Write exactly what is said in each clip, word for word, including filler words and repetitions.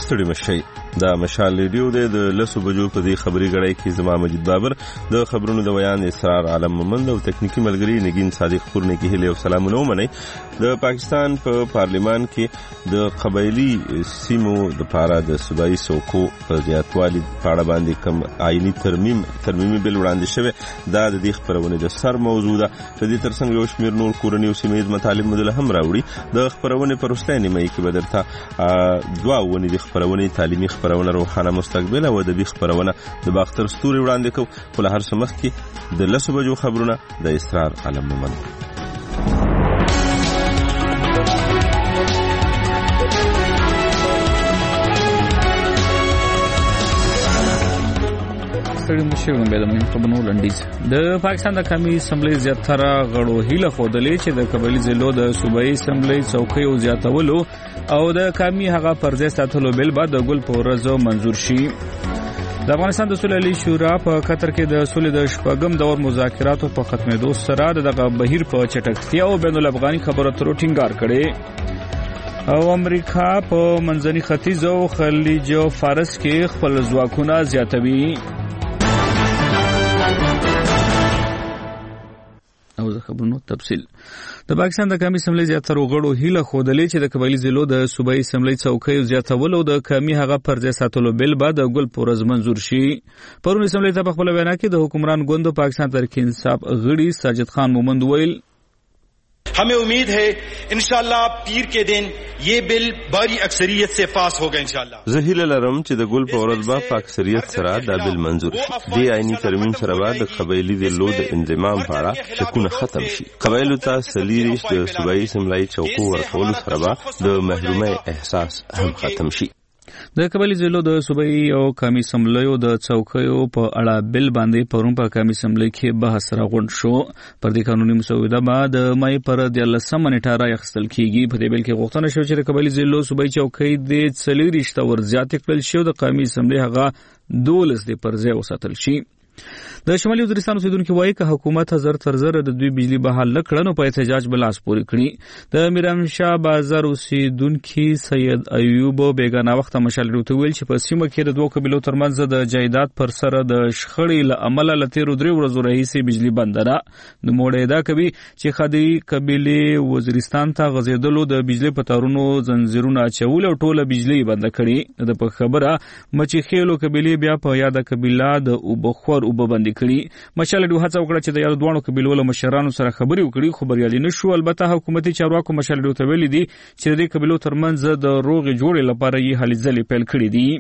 ستړي مشي دا مشال ریډیو د لسو بجو په دې خبري غړای کې زما مجید بابر د خبرونو د بیان اسرار عالم مومند او تکنیکی ملګری نگین صادق خورنه کې هله او سلامونه ومني. د پاکستان په پا پارلیمان کې د قبایلی سیمو د پاره د صوبایي څوکو په زیاتوالي په اړه باندې کوم آئینی ترمیم ترمیمي بل وړاندې شوی دا د دې خبرونه د سر موضوع ده. د دې ترڅنګ یو شمېر نور کورنی او سیمه مطالب مدل هم راوړي. د خبرونه پر وروستۍ نیمه کې به درته دوا ونی د خبرونه تعلیمي خبرونه روحانه مستقبل او ادبي خبرونه د باختر ستوري وړاندې کو. په هر څه مخ کې د لسو بجو خبرونه د اسرار عالم مومند. د پاکستان د قومي اسمبلی زیاتره غړو هیله خوده چې د قبایلی ضلعو د صوبایي اسمبلی څوکۍ او زیاتولو او د قومي هغه پرځای ساتلو بل بعد د ګل په ورځو منزور شي. د افغانستان د صلح علی شورا په قطر کې د صلح د شپږم دور مذاکراتو په ختمېدو سره دغه بهیر په چټکتیا او بین الافغاني خبرو اترو ټینګار کړي او امریکا په منځني ختیځ او خلیج فارس کې خپل ځواکونه زیاتوي. او د خبرونو تفصیل د پاکستان د قومي اسمبلی زیاتره غړو هیله خوده چې د قبایلی ضلعو د صوبایي اسمبلی څوکۍ زیاتول او د قومي هغه پرځای ساتلو بل بعد د ګل پورز منزور شي. پرون اسمبلی ته په خپل وینا کې د حکمران ګوند پاکستان تحریک انصاف غړي ساجد خان مومند ویل हमें उम्मीद है इंशाअल्लाह पीर के दिन ये बिल भारी अक्सरियत से पास होगा इंशाअल्लाह. زهیل لرم چې د ګل په ورځ به په اکثریت سره دا بل منزور شي. دی آئینی ترمیم سره به د قبایلی ضلعو د انضمام لپاره شکونه ختم شي. قبایلو ته سلیریش د صوبایي اسمبلی چوکو ورکولو سره به د محرومۍ احساس هم ختم شي. د قبایلی ضلعو د صوبایي او قومي اسمبلیو د څوکیو په اړه بل باندې پرون په قومي اسمبلی کې بحث راغونډ شو. پر دې قانوني مسوده بعد مای پر د لسمه نیټه راخستل کیږي. په دې بل کې غوښتنه شو چې د قبایلی ضلعو صوبایي چوکۍ د څلوریشت ور زیات کړل شي او د قومي اسمبلی هغه دولس د پرځای وساتل شي. د شمالي وزیرستان اوسیدونکو وایي چې حکومت زر تر زر د دوی بجلی بحال نکړنو په احتجاج بلاس پوری کړی. د میرانشاه بازار اوسیدونکو سید ایوب بیگانه وخت مشال ورته ویل چې په سیمه کې د دوه قبیلو ترمنځ د جایداد پر سر د شخړې له امله لته درې ورځې راهیسې بجلی بند ده. نو موړې دا کوي چې خدي قبیله وزیرستان ته غزیدلو د بجلی په تارونو زنجیرونه اچول او ټوله بجلی بند کړي. د په خبره مچې خېلو قبیله بیا په یاده قبیله د وبخور وببند کړي. مشال ډو هڅه وکړه چې د یو دوه قبیلو له مشرانو سره خبرې وکړي خو بریالي نشو. البته حکومتي چارواکو مشال ډو ته ویلي دي چې د قبیلو ترمنځ د روغ جوړې لپاره یې هلې ځلې پیل کړې دي.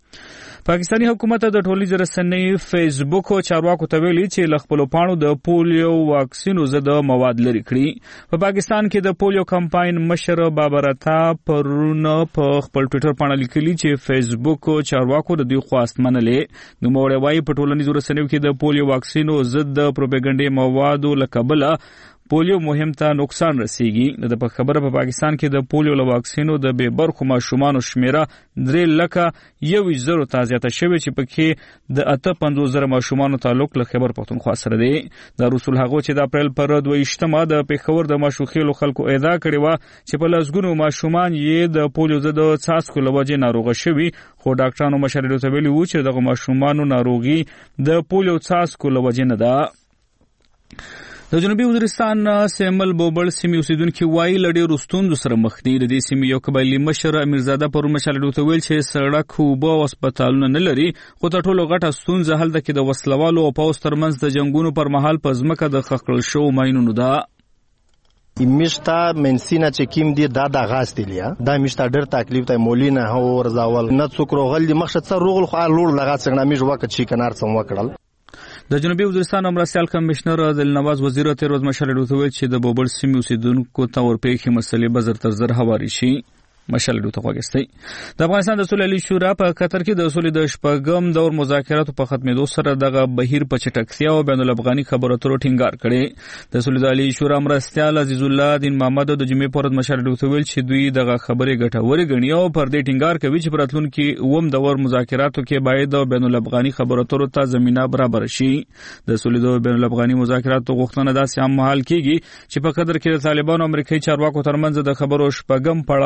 پاکستانی حکومت د ټولنیز رسنۍ فیسبوک او چارواکو ته ویلي چې لخپلو پاڼو د پولیو واکسینو ضد مواد لري کړي. په پاکستان کې د پولیو کمپاین مشر بابرتا پرون په خپل ټوئیټر باندې لیکلي چې فیسبوک او چارواکو د دوی خواست منلې. نو موړې وايي په ټولنیز رسنیو کې د پولیو واکسینو ضد پروپاګاندا موادو لکبله پولیو مهم ته نقصان رسیږي. د په خبره په پاکستان کې د پولیو له واکسینو د بے برخو ماشومان شمیره درې لکه یو زرو ته زیاته شوی چې پکې د اته پنځوس زره ماشومان تعلق له خیبر پختونخوا سره دی. د رسول هغه چې د اپریل پر دویشتمه د پیښور د مشوخیلو خلکو اعدا کړی و چې په لاسګونو ماشومان یې د پولیو ضد څاڅکو له وجې ناروغه شوي. خو ډاکټرانو مشورې ته ویلي وو چې دغه ماشومانو ناروغي د پولیو څاڅکو له وجې نه ده. د جنوبي وزیرستان سیمل بوبل سیمې اوسیدونکو وایي لړۍ رستوندو سره مخ دي. د دې سیمې یو قبایلی مشر امیرزاده پرون مشال ډوته ویل چې سړک او او هسپتالونه نه لري خو تر ټولو غټه ستونزه هلته کې د وسلوالو او پوس ترمنځ د جنگونو پر مهال په ځمکه د خخړل شو ماینونو ده. میشتا منسینا چې کیم دی دا د غاستلیا دا میشتا ډېر تکلیف ته مولینه هو ورزاول نه څوک روغل دي مخشد سره روغل خو لور لغات څنګه میش وخت چې کنار سم وکړل. د جنوبي وزیرستان مرستیال کمشنر عادل نواز وزیر تیر ورځ مشال ډوته ویل چې د بوبل سیمې اوسیدونکو ته ورپېښې مسلې به زر تر زر هواري شي. مشال ډوته خوګستی. د افغانستان د صلح علی شورا په قطر کې د صلح د شپږم دور مذاکراتو په ختمېدو سره دغه بهیر په چټکتیا او بین الافغاني خبرو اترو ټینګار کړي. د صلح علی شورا مرستیال عزیز الله دین محمد د جمعې پر ورځ مشال ډوته ویل چې دوی دغه خبرې ګټورې ګڼي او پر دې ټینګار کوي چې راتلونکي اووم دور مذاکراتو کې باید د بین الافغاني خبرو اترو ته زمينه برابر شي. د صلح د بین الافغاني مذاکراتو غوښتنه داسې هم مهال کېږي چې په قطر کې د طالبانو امریکایي چارواکو ترمنځ د خبرو شپږم پړاو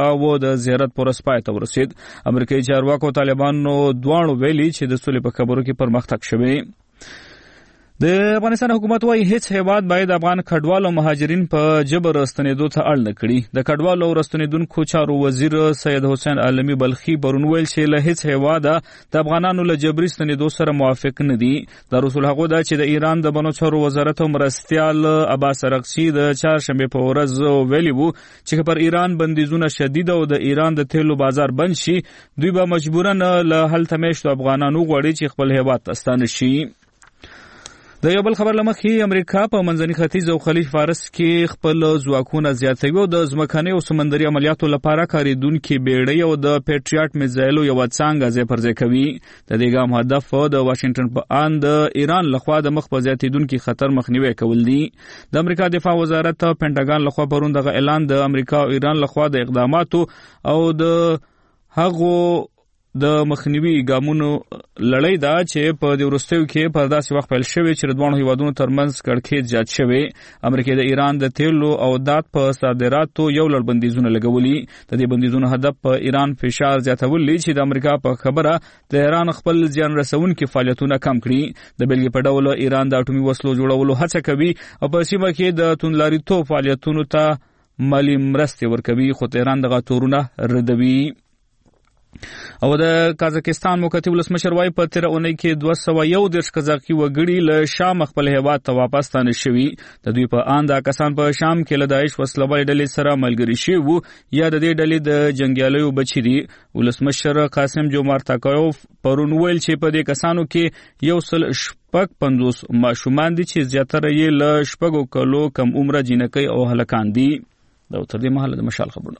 د زیارت پورس پای ته ورسید. امریکایي چارواکو طالبانو دواړو ویلي چې د سولې په خبرو کې پرمختګ شوی. د افغانستان حکومت وايي هیڅ هیواد باید افغان کډوالو مهاجرین په جبر راستنېدو ته اړ نه کړي. د کډوالو راستنېدونکو چارو وزیر سید حسین عالمي بلخي پرون ویل چې له هیڅ هیواده د افغانانو له جبري ستنېدو سره موافق نه دي. دا رسول هغه ده چې د ایران د بنو چارو وزارت مرستیال عباس رغسي د چهارشنبه په ورځ ویلي وو چې پر ایران بندیزونه شدید او د ایران د تیلو بازار بند شي دوی به مجبورن له هلته میشتو افغانانو غواړي چې خپل هیواد ته ستانه شي. د یو بل خبر لمخې امریکا په منځني ختیځ او خلیج فارس کې خپل ځواکونه زیاتوي او د ځمکني او سمندري عملیاتو لپاره کاریدونکي بیړۍ او د پیټریاټ میزایلو یو څنګه ځای پر ځای کوي. د دې ګام هدف د واشنگټن په ان د ایران لخوا د مخ په زیاتیدونکي خطر مخنیوي کول دي. د امریکا دفاع وزارت پینټاګان لخوا پرون دغه اعلان د امریکا او ایران لخوا د اقداماتو او د هغو د مخنیوي ګامونو لړۍ ده چې په دې وروستیو کې په داسې وخت پیل شوی چې د دوه هیوادونو ترمنځ کړکېچ زیات شوی. امریکا د ایران د تیلو او دات په صادراتو یو لړ بندیزونه لګولي. د دې بندیزونو هدف په ایران فشار زیاتول دي چې د امریکا په خبره د ایران خپل زیان رسونکي فعالیتونه کم کړي. د بلګې په ډول ایران د اټومي وسلو جوړولو هڅه کوي او په سیمه کې د توندلاریتوب فعالیتونو ته مالی مرستې ورکوي خو ایران دغه تورونه ردوي. او د کازاکستان موقتی ولسمشر وايي په تیر اونۍ کې دوه سوه یو دېرش قزاقي وګړي له شام خپل هیواد ته واپس ستانه شوي. د دوی په اند کسان په شام کې له داعش وسلوالې ډلې سره ملګري شوي وو یا د دې ډلې د جنګیالیو بچي دي. ولسمشر قاسم جومار تاکایوف پرون ویل چې په دې کسانو کې یو سل شپږ پنځوس ماشومان دي چې زیاتره یې له شپږو کلو کم عمره جینکۍ او هلکان دي. دا تر دې مهاله د مشال خبرونه.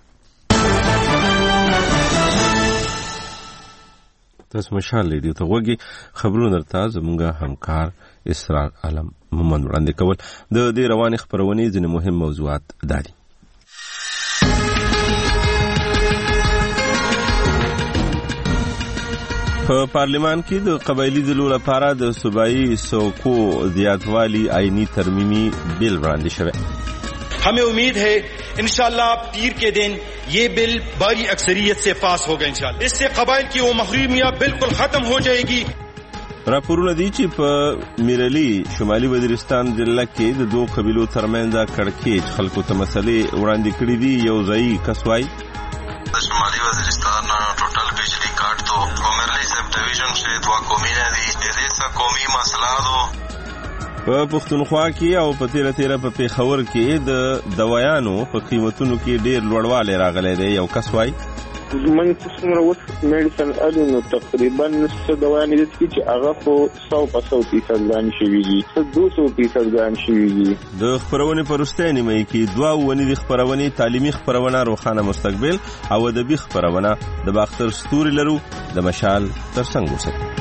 تاسو مشال لیدو ته وګي خبرونه درته زموږه همکار اسرار عالم مومن وړاندې کول. د دې روانې خبرونې ځینې مهم موضوعات دي. په پارلمان کې د قبایلی ضلعو لپاره د صوبایي سوکو زیاتوالي آئینی ترمیمي بل وړاندې شوی. हमें उम्मीद है इंशाअल्लाह पीर के दिन ये बिल बड़ी अक्सरियत से पास होगा इंशाअल्लाह. इससे कबाइल की वो महरूमियत बिल्कुल खत्म हो जाएगी. راپورونه دي چې په میرلی شمالي وزیرستان ضلع کې د دوه قبیلو ترمنځ کړکېچ خلکو ته مسلې وړاندې کړې دي. یو ځایي کس وایي د شمالي وزیرستان ټوټل بجلی کاټ تو کومرلی سب ډیویژن سے دوا قومي نه دي. دې څه قومي مسله ده په پښتونخوا کې او په تیره تیره په پیښور کې د دوايانو په قیمتونو کې ډیر لوړوالی راغلی دی. یو کس وایي من څومره اوس میډیسن اړو نو تقریبا څه دوايانې دي چې هغه په سو په سو فیصد ګران شوي دي، څه دوه سوه فیصد ګران شوي دي. د خپرونې په وروستۍ نیمه کې دوه ونې د خپرونې تعلیمي خپرونه روښانه مستقبل او ادبي خپرونه د باختر ستوري لرو د مشال ترڅنګ وساتي.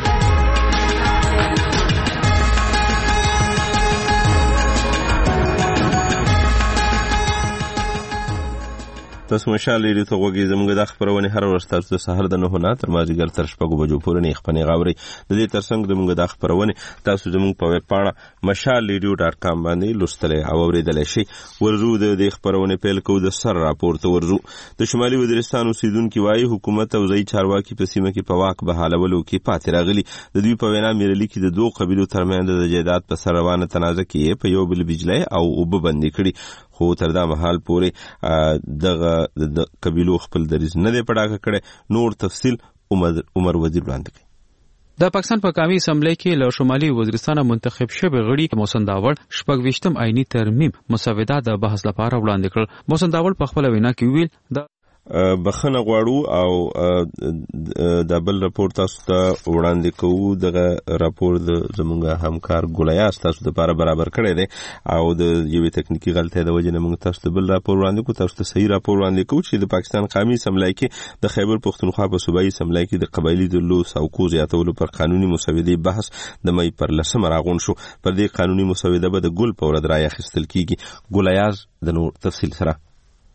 تاسو مشال لري ته وګورئ زموږ د خبرونه هر ورځ تاسو د سحر د نه نه تر مازیګر تر شپږو بجو پورې نه خپنې غاوري. د دې ترڅنګ د موږ د خبرونه تاسو زموږ په ویب پاڼه مشال ریډیو ډاټ کام باندې لوستلې او اوریدلای شئ. ورزو د دې خبرونه پیل کوو د سر راپور ته ورزو. د شمالي وزیرستان اوسیدونکو وايي حکومت او ځای چارواکي په سیمه کې په واک بحالولو کې پاتې راغلي. د دوی په وینا میرلی کې د دوه قبیلو ترمنځ د جیدات په سر روانه تنازع کې په یو بل بجلی او اوبه بندي کړي. خو تر دا مهال پورې دغه د قبیلو خپل دریځ نه دی پړاکه کړی. نور تفصیل عمر عمر وزیر وړاندې کړي. د پاکستان په قومي اسمبلی کې له شمالي وزیرستان منتخب شوی غړي محسن داوړ شپږ ویشتم آئینی ترمیم مسوده د بحث لپاره وړاندې کړ. محسن داوړ په خپل وینا کې ویل د بخنه غواړو او د بل راپور تاسو ته وړاندې کوو. دغه راپور د زموږ همکار ګولیاس تاسو لپاره برابر کړی دی او د یوې تکنیکی غلطۍ د وجې نه موږ تاسو ته بل راپور وړاندې کوو. تاسو ته صحیح راپور وړاندې کوو چې د پاکستان قومي اسمبلی کې د خیبر پښتونخوا په صوبایي اسمبلی کې د قبایلي ضلعو سوکو زیاتولو پر قانوني مسودې بحث د مۍ پر لسمه راغونډ شو. پر دې قانوني مسوده به د ګل په ورځ رایه اخیستل کیږي. ګولیاس د نور تفصیل سره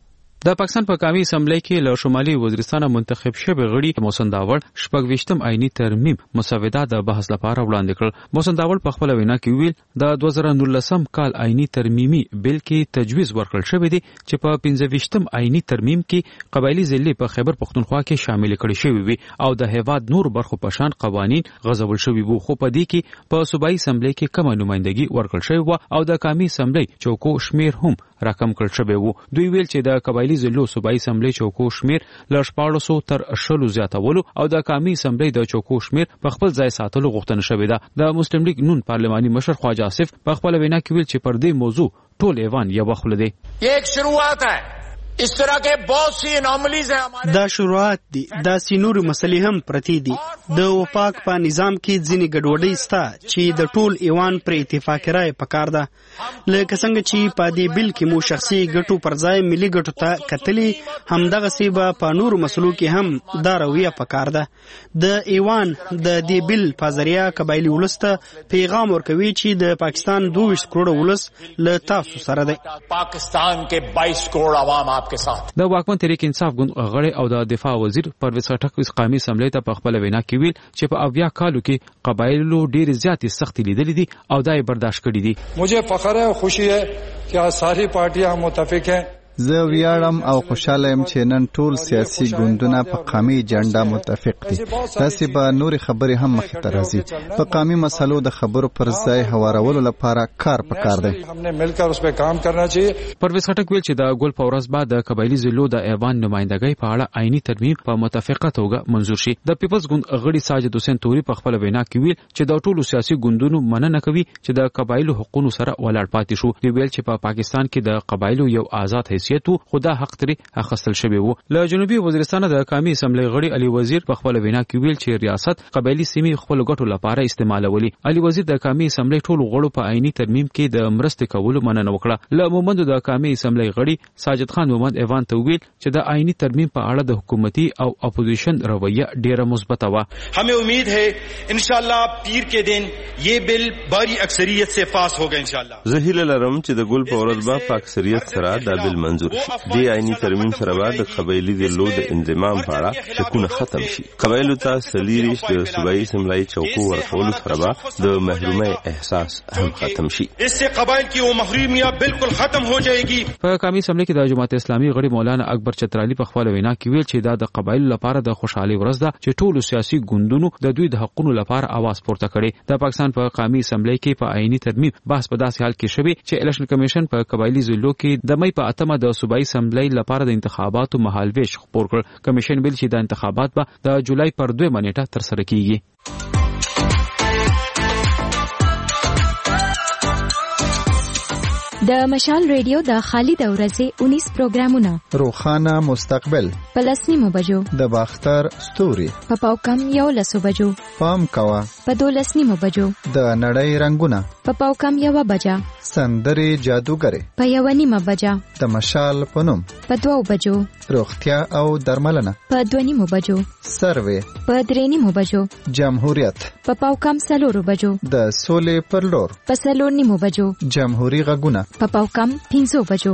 د پاکستان په قومي اسمبلی کې له شمالي وزیرستان منتخب شوی غړي محسن داوړ شپږ ویشتم آئینی ترمیم مسوده د بحث لپاره وړاندې کړ. محسن داوړ په خپل وینا کې ویل د دوه زره نولسم کال آئینی ترمیمي بل کې تجویز ورکړل شوی دی چې په پنځه ویشتم آئینی ترمیم کې قبایلی ضلعې په خیبر پختونخوا کې شامل کړي شوی وي او د هیواد نور برخو په شان قوانین غځول شوی وو، خو په دې کې په صوبایي اسمبلی کې کم نمائندګي ورکړل شوی و او د قومي اسمبلی چوکو شمیر هم راکم کړل شوی وو. دوی ویل چې د قبایلی ضلعو صوبایي اسمبلی چوکو شمیر له شپاړس سوه تر شلو زیاتولو او د قومي اسمبلی د چوکو شمیر په خپل ځای ساتلو غوښتنه شوې ده. د مسلم لیگ نون پارلماني مشر خواجه آصف په خپل وینا کې ویل چې پر دې موضوع ټول ایوان یو خل دی. एक शुरुआत है, इस तरह के बहुत सी एनोमलीज हैं हमारे. دا شروعات دي، دا سينور مسلې هم پرتی دي. د وفاق په نظام کې ځینې ګډوډۍ ستا چې د ټول ایوان پر اتفاق رائے پکار ده. لکه څنګه چې په دې بل کې مو شخصي ګټو پر ځای ملي ګټو ته کتلې، همدغه سی به په نور مسلو کې هم دا رویه پکار ده. د ایوان د دې بل په ذریعہ قبایلی ولس ته پیغام ورکوي چې د پاکستان دوه ویشت کروڑ ولس له تاسو سره دی. پاکستان کې بائیس کروڑ عوام د واکمن تحریک انصاف ګوند غړی او د دفاع وزیر پرویز خټک قومي اسمبلی ته په خپل وینا کې ویل چې په اویا کالو کې قبایلو ډېر زیاتې سختۍ لیدلې دي او دا یې برداشت کړي دي. مجھے فخر ہے، خوشی ہے کہ آج ساری پارٹیاں متفق ہیں. زه ویاړم او خوشاله یم چې نن ټول سیاسي ګوندونه په قومي اجنډا متفق دي. تاسې به نورې خبرې هم مخې ته راځي. په قومي مسلو د خبرو پر ځای هوارولو لپاره کار پکار دی. پرویز خټک ویل چې د ګل په ورځ بعد د قبایلي ضلعو د ایوان نمائندګۍ په اړه آئینی ترمیم په متفقه توګه منظور شي. د پیپلز ګوند غړي ساجد حسین توري په خپل وینا کې ویل چې د ټولو سیاسي ګوندونو مننه کوي چې د قبایلو حقوقو سره ولاړ پاتې شو. دی ویل چې په پاکستان کې د قبایلو یو آزاد خدا حق تری اخستل شوی وو. له جنوبي وزیرستان د قومي اسمبلی غړي علي وزیر په خپل وینا کې ویل چې ریاست قبایلی سیمې خپل ګټو لپاره استعمالولي. علي وزیر د قومي اسمبلی ټول غړو په آئینی ترمیم کې د مرستې کولو مننه وکړه. له مومند د قومي اسمبلی غړي ساجد خان مومند ایوان ته ویل چې د آئینی ترمیم په اړه د حکومتي او اپوزیشن رویه ډیره مثبت و. हमें उम्मीद है इंशाल्लाह पीर के दिन ये बिल भारी अक्सरियत से पास होगा इंशाल्लाह. زهیل لرم چې د ګل په ورځ به په اکثریت سره دا بل منظور شي. د آئینی ترمیم سره به د قبایلی ضلعو د انضمام په اړه شکونه ختم شي. قبایلو ته سلیریش د صوبایي اسمبلی چوکو ورکولو سره به د محرومۍ احساس هم ختم شي. इससे قبایل की वो محرومیت بالکل ختم हो जाएगी. په قومي اسمبلی کې د جماعت اسلامي غړي مولانا اکبر چترالی په خپل وینا کې ویل چې دا د قبایلو لپاره د خوشحالي ورځ ده چې ټولو سیاسي ګوندونو د دوی د حقوقو لپاره आवाज پورته کړي. د پاکستان په قومي اسمبلی کې په آئینی ترمیم بحث په داسې حال کې شوی چې الیکشن کمیشن په قبایلی ضلعو کې د مې په اتمه د صوبایي اسمبلی لپاره د انتخاباتو مهالویش خپور کړ. کمیشن ویل چې د انتخابات به د جولای پر دوه نیټه تر سره کیږي. د مشال ریډیو د خالد اورزه اونیس پروګرامونه روخانه مستقبل پلسنیمو بجو د باختر ستوري په پاوکم یو لسو بجو پام کوا په دولسنیمو بجو د نړۍ رنگونه په پاوکم یو بجا سندري جادوګره په یو نیمه بجا د مشال پنوم په دوو بجو روغتیا او درملنه په دوه نیمو بجو سروي په درې نیمو بجو جمهوریت په پاوکم سلورو بجو د سولې پر لور په سلور نیمو بجو جمهوری غږونه په پاوکم پنځو بجو.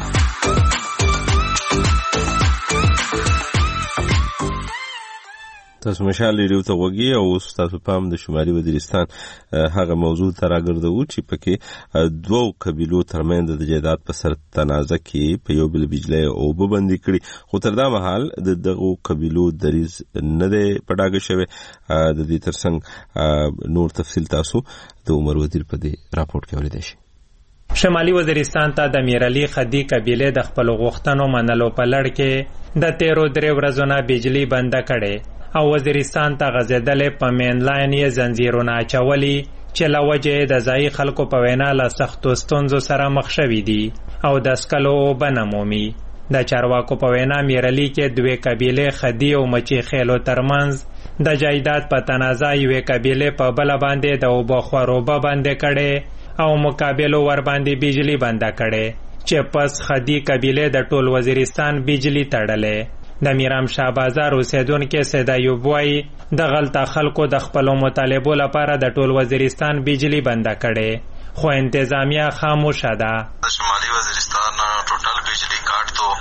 تاسو مشال ریډیو ته وګورئ او اوس تاسو پام د شمالي وزیرستان هغه موضوع ته راګرځو چې پکې دوه قبیلو ترمنځ د جیدات په سر تنازع کې په یو بل بجلی او وبندي کړي، خو تر دا مهال د دغه قبیلو دریز نه دی پډاګه شوی. د دې ترڅنګ نور تفصیل تاسو د عمر وزیر په دې راپورټ کې اوریدئ شئ. شمالي وزیرستان ته د میرعلی خدی قبیله د خپل غوښتنو منلو په لړ کې د تیرو درې ورځو نه بجلی بنده کړي او وزیرستان ته غځېدلې په مین لاین یې زنځیرونه اچولي چې له وجې د ځایي خلکو په وینا له سختو ستونزو سره مخ شوي دي او د څکلو اوبه نه مومي. د چارواکو په وینا میرعلی کې دوې قبیلې خدی او مچي خیلو ترمنځ د جایداد په تنازع یوې قبیلې په بله باندې د اوبه خوروبه بندې کړې او مقابلو ور باندې بجلی بنده کړي چې پس خدی قبیله د ټول وزیرستان بجلی تړلې. د میرام شاه بازار اوسیدونکو سید ایوب وایي د غلطه خلکو د خپلو مطالبو لپاره د ټول وزیرستان بجلی بنده کړي، خو انتظامیه خاموشه ده. شمالي وزیرستان ټوټل بجلی کاټ تو کومرلی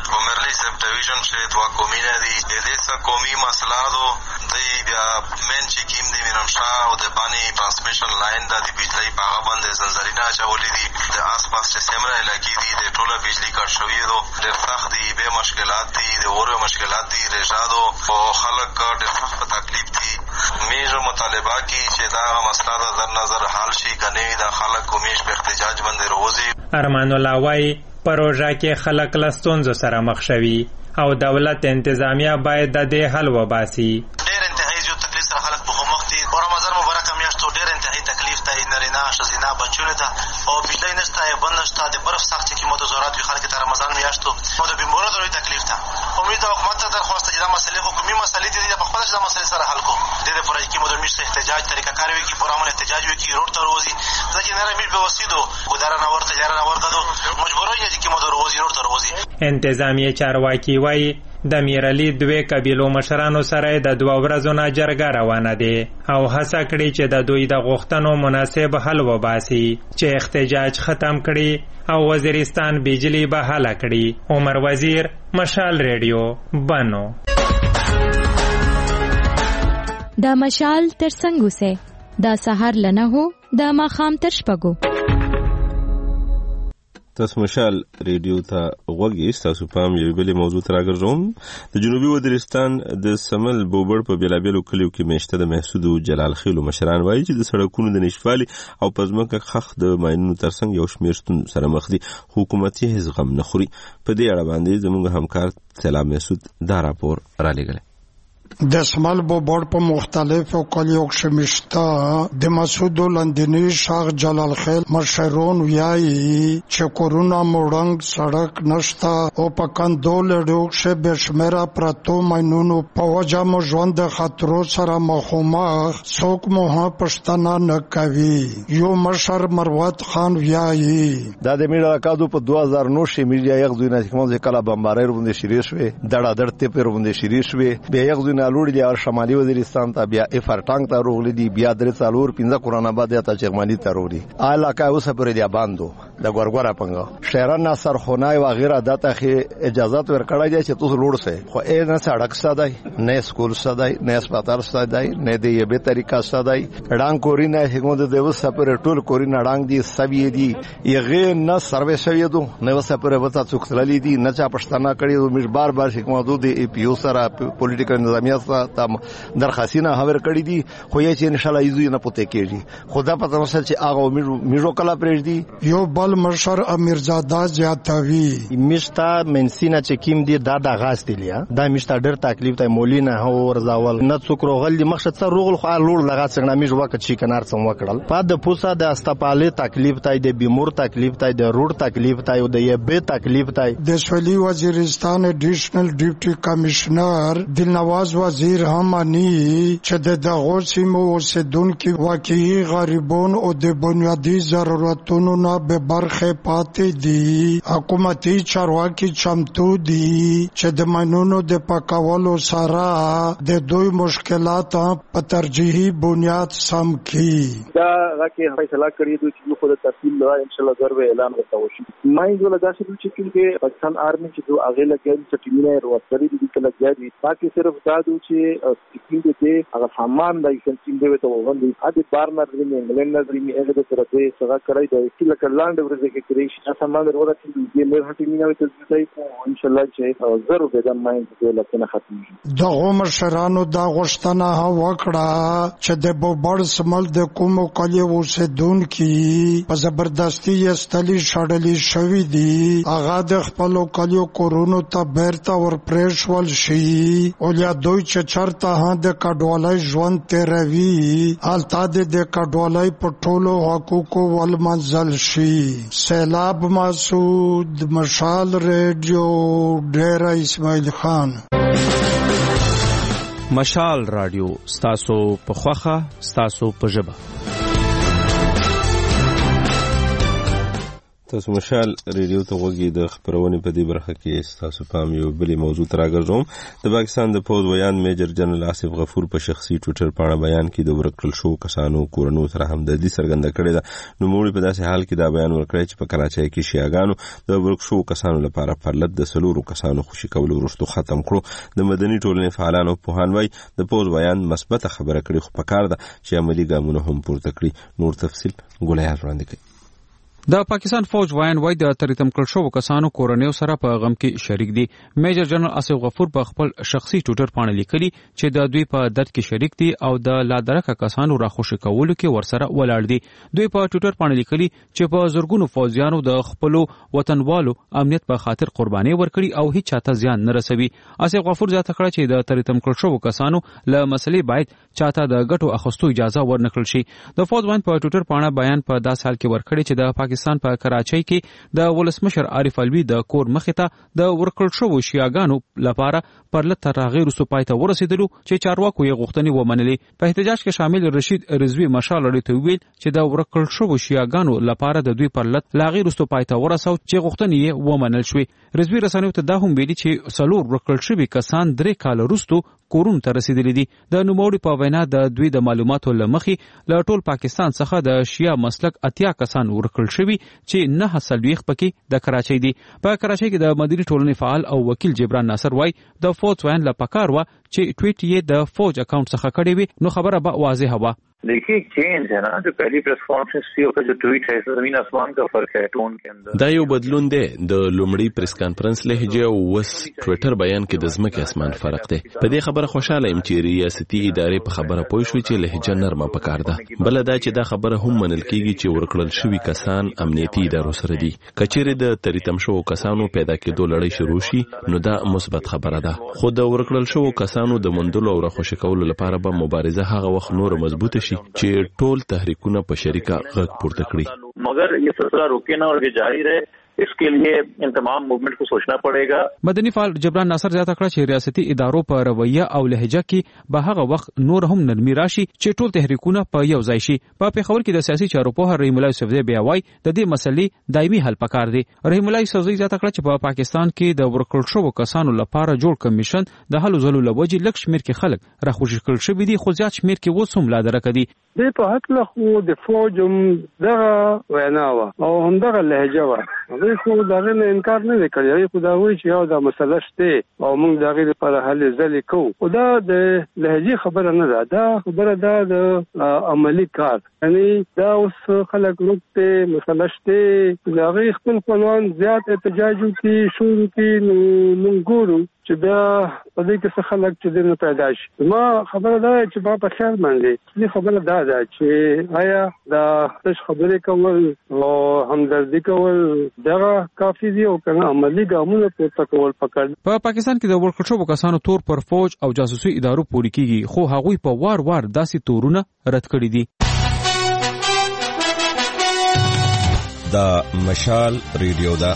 کومرلی سب ډیویژن چې دوه قومي نه دي د دې څه قومي مسله دو دی بیا مین چې کیم دی میرمشاه او د بانی ترانسمیشن لاین د بجلی په هغه باندې زنځیرونه اچولي دي د آس پاس چې سیمره علاقې دي د ټوله بجلی کټ شوي دو ډېر سخت دي بې مشکلات دي د اورو مشکلات دي رژادو او خلک ډېر سخت په تکلیف دي میز مطالبه کی چې دا مسله د در نظر حل شي کنه دا خلک کومیش په احتجاج باندې روزي ارمان الله وايي پروژه کې خلک له ستونزو سره مخ شوي او دولت انتظامیه باید د دې حل وباسي. ډېر انتهایی زیات تکلیف سره خلک په مخ دي. په رمضان مبارکه میاشتو ډېر انتهایی تکلیف ته نارینه ښځینه بچیو ته او بجلی نشته بند نشته د برف سخت چې کومه ضرورت وي خلک ته رمضان میاشتو او د بیمارو ضروري تکلیف ته امید او حکومت ته درخواست چې دا مسلې حکومي مسلې دي په خپل ځای مسلې سره حل کو د دې پرې کې مدرمش احتجاج طریقه کار وي کې پرامن احتجاج وي کې روډ ته روزي ځکه نه رمې به وسیدو ګدارانه ورته جارانه ورته مجبورای دي چې مدر روزي روډ ته روزي. انتظامیه چارواکي وايي د میرعلي دوه قبیلو مشرانو سره د دوه ورځو نه جرګه روانه دي او هڅه کړي چې د دوی د غوښتنو مناسب حل وباسي چې احتجاج ختم کړي او وزیرستان بجلی به حل کړي. عمر وزیر، مشال ریډیو، بنو. دا مشال تر څنګه سه دا سحر لنه هو دا ماخام تر شپګو. تاسو مشال ریډیو ته غوږی تاسو پام یو بل موضوع تر راګرځوم. د جنوبي وزیرستان د سمل بوبړ په بیلابیلو کلیو کې میشته د محسود جلال خیلو مشران وایي چې د سړکونو د نشفالي او پزماکه خخ د ماینونو ترڅنګ یو شمېر ستون سره مخ دي. حکومتي هیڅ غم نه خوري. په دې اړه باندې زموږ همکار سلام محسود دا راپور را لېږلی. د سمل بوبړ په مختلفو کلیو کې مشته د مسعود لندنی شاغ جلال خیل مشرون ویایي چې کورونا موړنګ سړک نشته او په کندول ډوښه بشمره پرتو ماینونو په وجه مو ژوند خطرو سره مخامخ څوک مو پښتنه نه کوي. یو مشر مروت خان ویایي دا د میډیا کادو په دوه هزار نو شي میډیا یو ځینې کوم ځکه بمبارۍ روندې شریش وي دړه دړته په روندې شریش وي بیا یو لوړ دي او شمالي وزیرستان ته بیا افرټانګ ته روغلي دي بیا درې څلور پنځه قرآن آباد ته چغمالي ته روغلي علاقه اوسه پر دي باندو د ګورګورا پنګ شهران ناصر خونای و غیره دته اجازه ورکړای دي چې تاسو لوړ سه خو اې نه سړک ساده نه سکول ساده نه هسپتال ساده نه دی به طریقه ساده ډان کوري نه هغه د اوسه پر ټول کوري نه ډان دي سوي دي یغه نه سرویس شوی دو نه اوسه پر وتا څوکتللی دي نه چا پښتنه کړی مش بار بار حکومت د ای پی او سره پولیټیکل نظامیه تام درخواستونه هاور کړی دي خو یې چې ان شاء الله ایزو نه پته کېږي خدا پته مسل چې هغه میرو کلا پرېږ دي. یو بل مشر امیرزاده زیاتوي میشتا منسینا چې کیم دي دا د غاز دی لیا دا میشتا ډېر تکلیف ته مولینا هو ورزاول نه څوک روغل دي مخشد سره روغل خو لوړ لغا څنګه میژ وکړ چې کنار څم وکړل په د پوسا د استپاله تکلیف ته د بیمور تکلیف ته د روډ تکلیف ته او د یې به تکلیف ته د سولي وزیرستان ایډیشنل ډیپټي کمشنر دلنواز وزیر هم انی چې د دغه سیمو اوسیدونکو واقعي غریبون او د بنیادی ضرورتونو نه به برخه پاتې دي. حکومتي چارواکي چمتو دي چې د ماینونو د پاکولو سره د دوی مشکلات په ترجیحي بنیاد سم کړي. دا راکې فیصله کړې دوی چې خو د تفصیل لا ان شاء الله ضروري اعلان وکړي. مای زول داسې چې کې پاکستان آرمي چې دوه اغه لګي چې ټیمونه ورسري دي کله ځي باقي صرف دا دوی چې سپین دې هغه سامان دای چې دې ته وغوندي ا دې بارنر دې انګلند نظر می هغه سره دې څنګه کړی دی چې لکه لاند ورځې کې کړی شي سامان ورته دې مې هټی مینه ته ځای کو ان شاء الله چې ضرور به د ماین دې لکه ختم شي. دغه مشرانو دا غوښتنه وکړه چې د بوبړ سمل د کومو کلیو اوسیدونکو په زبردستی استلی شړلې شوې دي هغه د خپل کلیو کورونو ته بیرته ور پرېښول شي او یا دوی چې چرته د کډوالۍ ژوند تیروي حالتا د کډوالۍ په ټولو حقوقو ول منزل شي. سیلاب مسعود، مشال ریډیو، ډیره اسماعیل خان. مشال رادیو ستاسو په خوخه ستاسو په ژبه. تاسو مشال ریډیو ته وګورئ د خبرونې په دې برخه کې تاسو پام یو بلې موضوع ته راګرځوم. د پاکستان د پوز ویان میجر جنرال آصف غفور په شخصي ټوئیټر باندې بیان کې د ورکړل شو کسانو کورونو سره همدردي څرګنده کړې ده. نو موږ په داسې حال کې دا بیان ورکړی چې په کراچۍ کې شیعاګانو د ورکړل شو کسانو لپاره پرلط د سلورو کسانو خوشي کولو وروسته ختم کړو. د مدني ټولنې فعالانو په هان وای د پوز ویان مثبت خبره کړې خو پکار ده چې عملی ګامونه هم پورته کړي. نور تفصیل ګولایار وړاندې کوي. د پاکستان فوج وایان وای د تریتم کړل شو کسانو کورنیو سره په غم کې شریک دي. میجر جنرال آصف غفور په خپل شخصي ټوئیټر باندې لیکلي چې د دوی په درد کې شریک دي او د لادرکه کسانو راخوشي کولو کې ورسره ولاړ دي. دوی په ټوئیټر باندې لیکلي چې په زورګونو فوجیانو د خپل وطنوالو امنیت په خاطر قرباني ورکړي او هیڅ چاته زیان نه رسوي. آصف غفور ځکه کړ چې د تریتم کړل شو کسانو له مسلې باید چاته د غټو اخستو اجازه ورنکړل شي. د فوج وایان په ټوئیټر باندې بیان په داس حال کې ورکړي چې د پاکستان په کراچۍ کې د ولسمشر عارف الوی د کور مخې ته د ورکړل شوو شیعاګانو لپاره پرلط تر هغې وروسته پای ته ورسېدلو چې چارواکو یې غوښتنې ومنلې. په احتجاج کې شامل رشید رضوي مشال اړې ته وویل چې د ورکړل شوو شیعاګانو لپاره د دوی پرلط له هغې وروسته پای ته ورسو چې غوښتنې یې ومنل شوې. رضوي رسنیو ته دا هم ویلي چې څلور ورکړل شوي کسان درې کاله وروسته کورونو ته رسیدلي دي. د نوموړي په وینا د دوی د معلوماتو له مخې له ټول پاکستان څخه د شیعه مسلک اتیا کسان ورکړل شوي چې نه څلوېښت پکې د کراچۍ دي. په کراچۍ کې د مدني ټولنې فعال او وکیل جبران ناصر وای د فوج ویان له پکار و چې ټویټ یې د فوج اکاونټ څخه کړی وي نو خبره به واضحه وه. देखिए एक चेंज है ना जो पहली प्रेस कॉन्फ्रेंस थी उसका जो ट्वीट है जमीन आसमान का फर्क है टोन के अंदर. دا یو بدلون دی د لومړی پریس کانفرنس لهجه او وس ټوئیټر بیان کې د ځمکې اسمان فرق دی. په دې خبره خوشاله یم چې ریاستي ادارې په خبره پوه شوې چې لهجه نرمه پکار ده. بل دا چې دا خبره هم منل کیږي چې ورکړل شوي کسان امنیتي ادارو سره دي. کچېرې د تریتم شو کسانو پیدا کېدو لړۍ شروع شي نو دا مثبت خبره ده. خو د ورکړل شو کسانو د مندلو او راخوشي کولو لپاره به مبارزه هغه وخت نور مضبوط شي چې ټول تحریکونه په شریکه غږ پورته کړي. مگر یہ سلسلہ رکے نہ اور یہ جاری رہے اس کے لیے ان تمام موومنٹ کو سوچنا پڑے گا. مدني فعال جبران ناصر زیاته کړه چې ریاستي ادارو په رویه او لهجه کې به هغه وخت نور هم نرمي راشي چې ټول تحریکونه په یو ځای شي. په پیښور کې د سیاسي چارو په رحیم الله یوسفزی بیا وای د دې مسلې دایمي حل پکار دی. رحیم الله یوسفزی زیاته کړه چې په پاکستان کې د ورکړل شوو کسانو لپاره جوړ کمیشن د حل زلو لوجې لک شمیر کې خلک راخوشي کړل شوی دي خو زیات شمیر کې وسوم لا درک دي. د په حق له خو د فوجم دغه وینا او هم دغه لهجه و هغه خو دغه نه انکار نه کوي. هغه خو دا وایي چې یو د مسله شته او موږ دغه لپاره حل ځلې کوو. خو دا د لهجه خبره نه ده. دا خبره ده د عملی کار. یعنی دا اوس خلک وروسته مسله شته هغه خپل خپلوان زیات احتجاج کوي شروع کوي نو موږ ګورو چې بیا په دې کې څه خلک چې دنه پیدا شي. ما خبره ده چې ما په خیال باندې دې خبره ده چې آیا دا څه خبرې کول او همدردي کول دغه کافي دی او کنه عملی ګامونه پورته کول پکړ. په پاکستان کې د ورکړل شوو کسانو تور پر فوج او جاسوسي ادارو پوري کیږي خو هغوی په وار وار داسې تورونه رد کړي دي. دا مشال ریډیو دا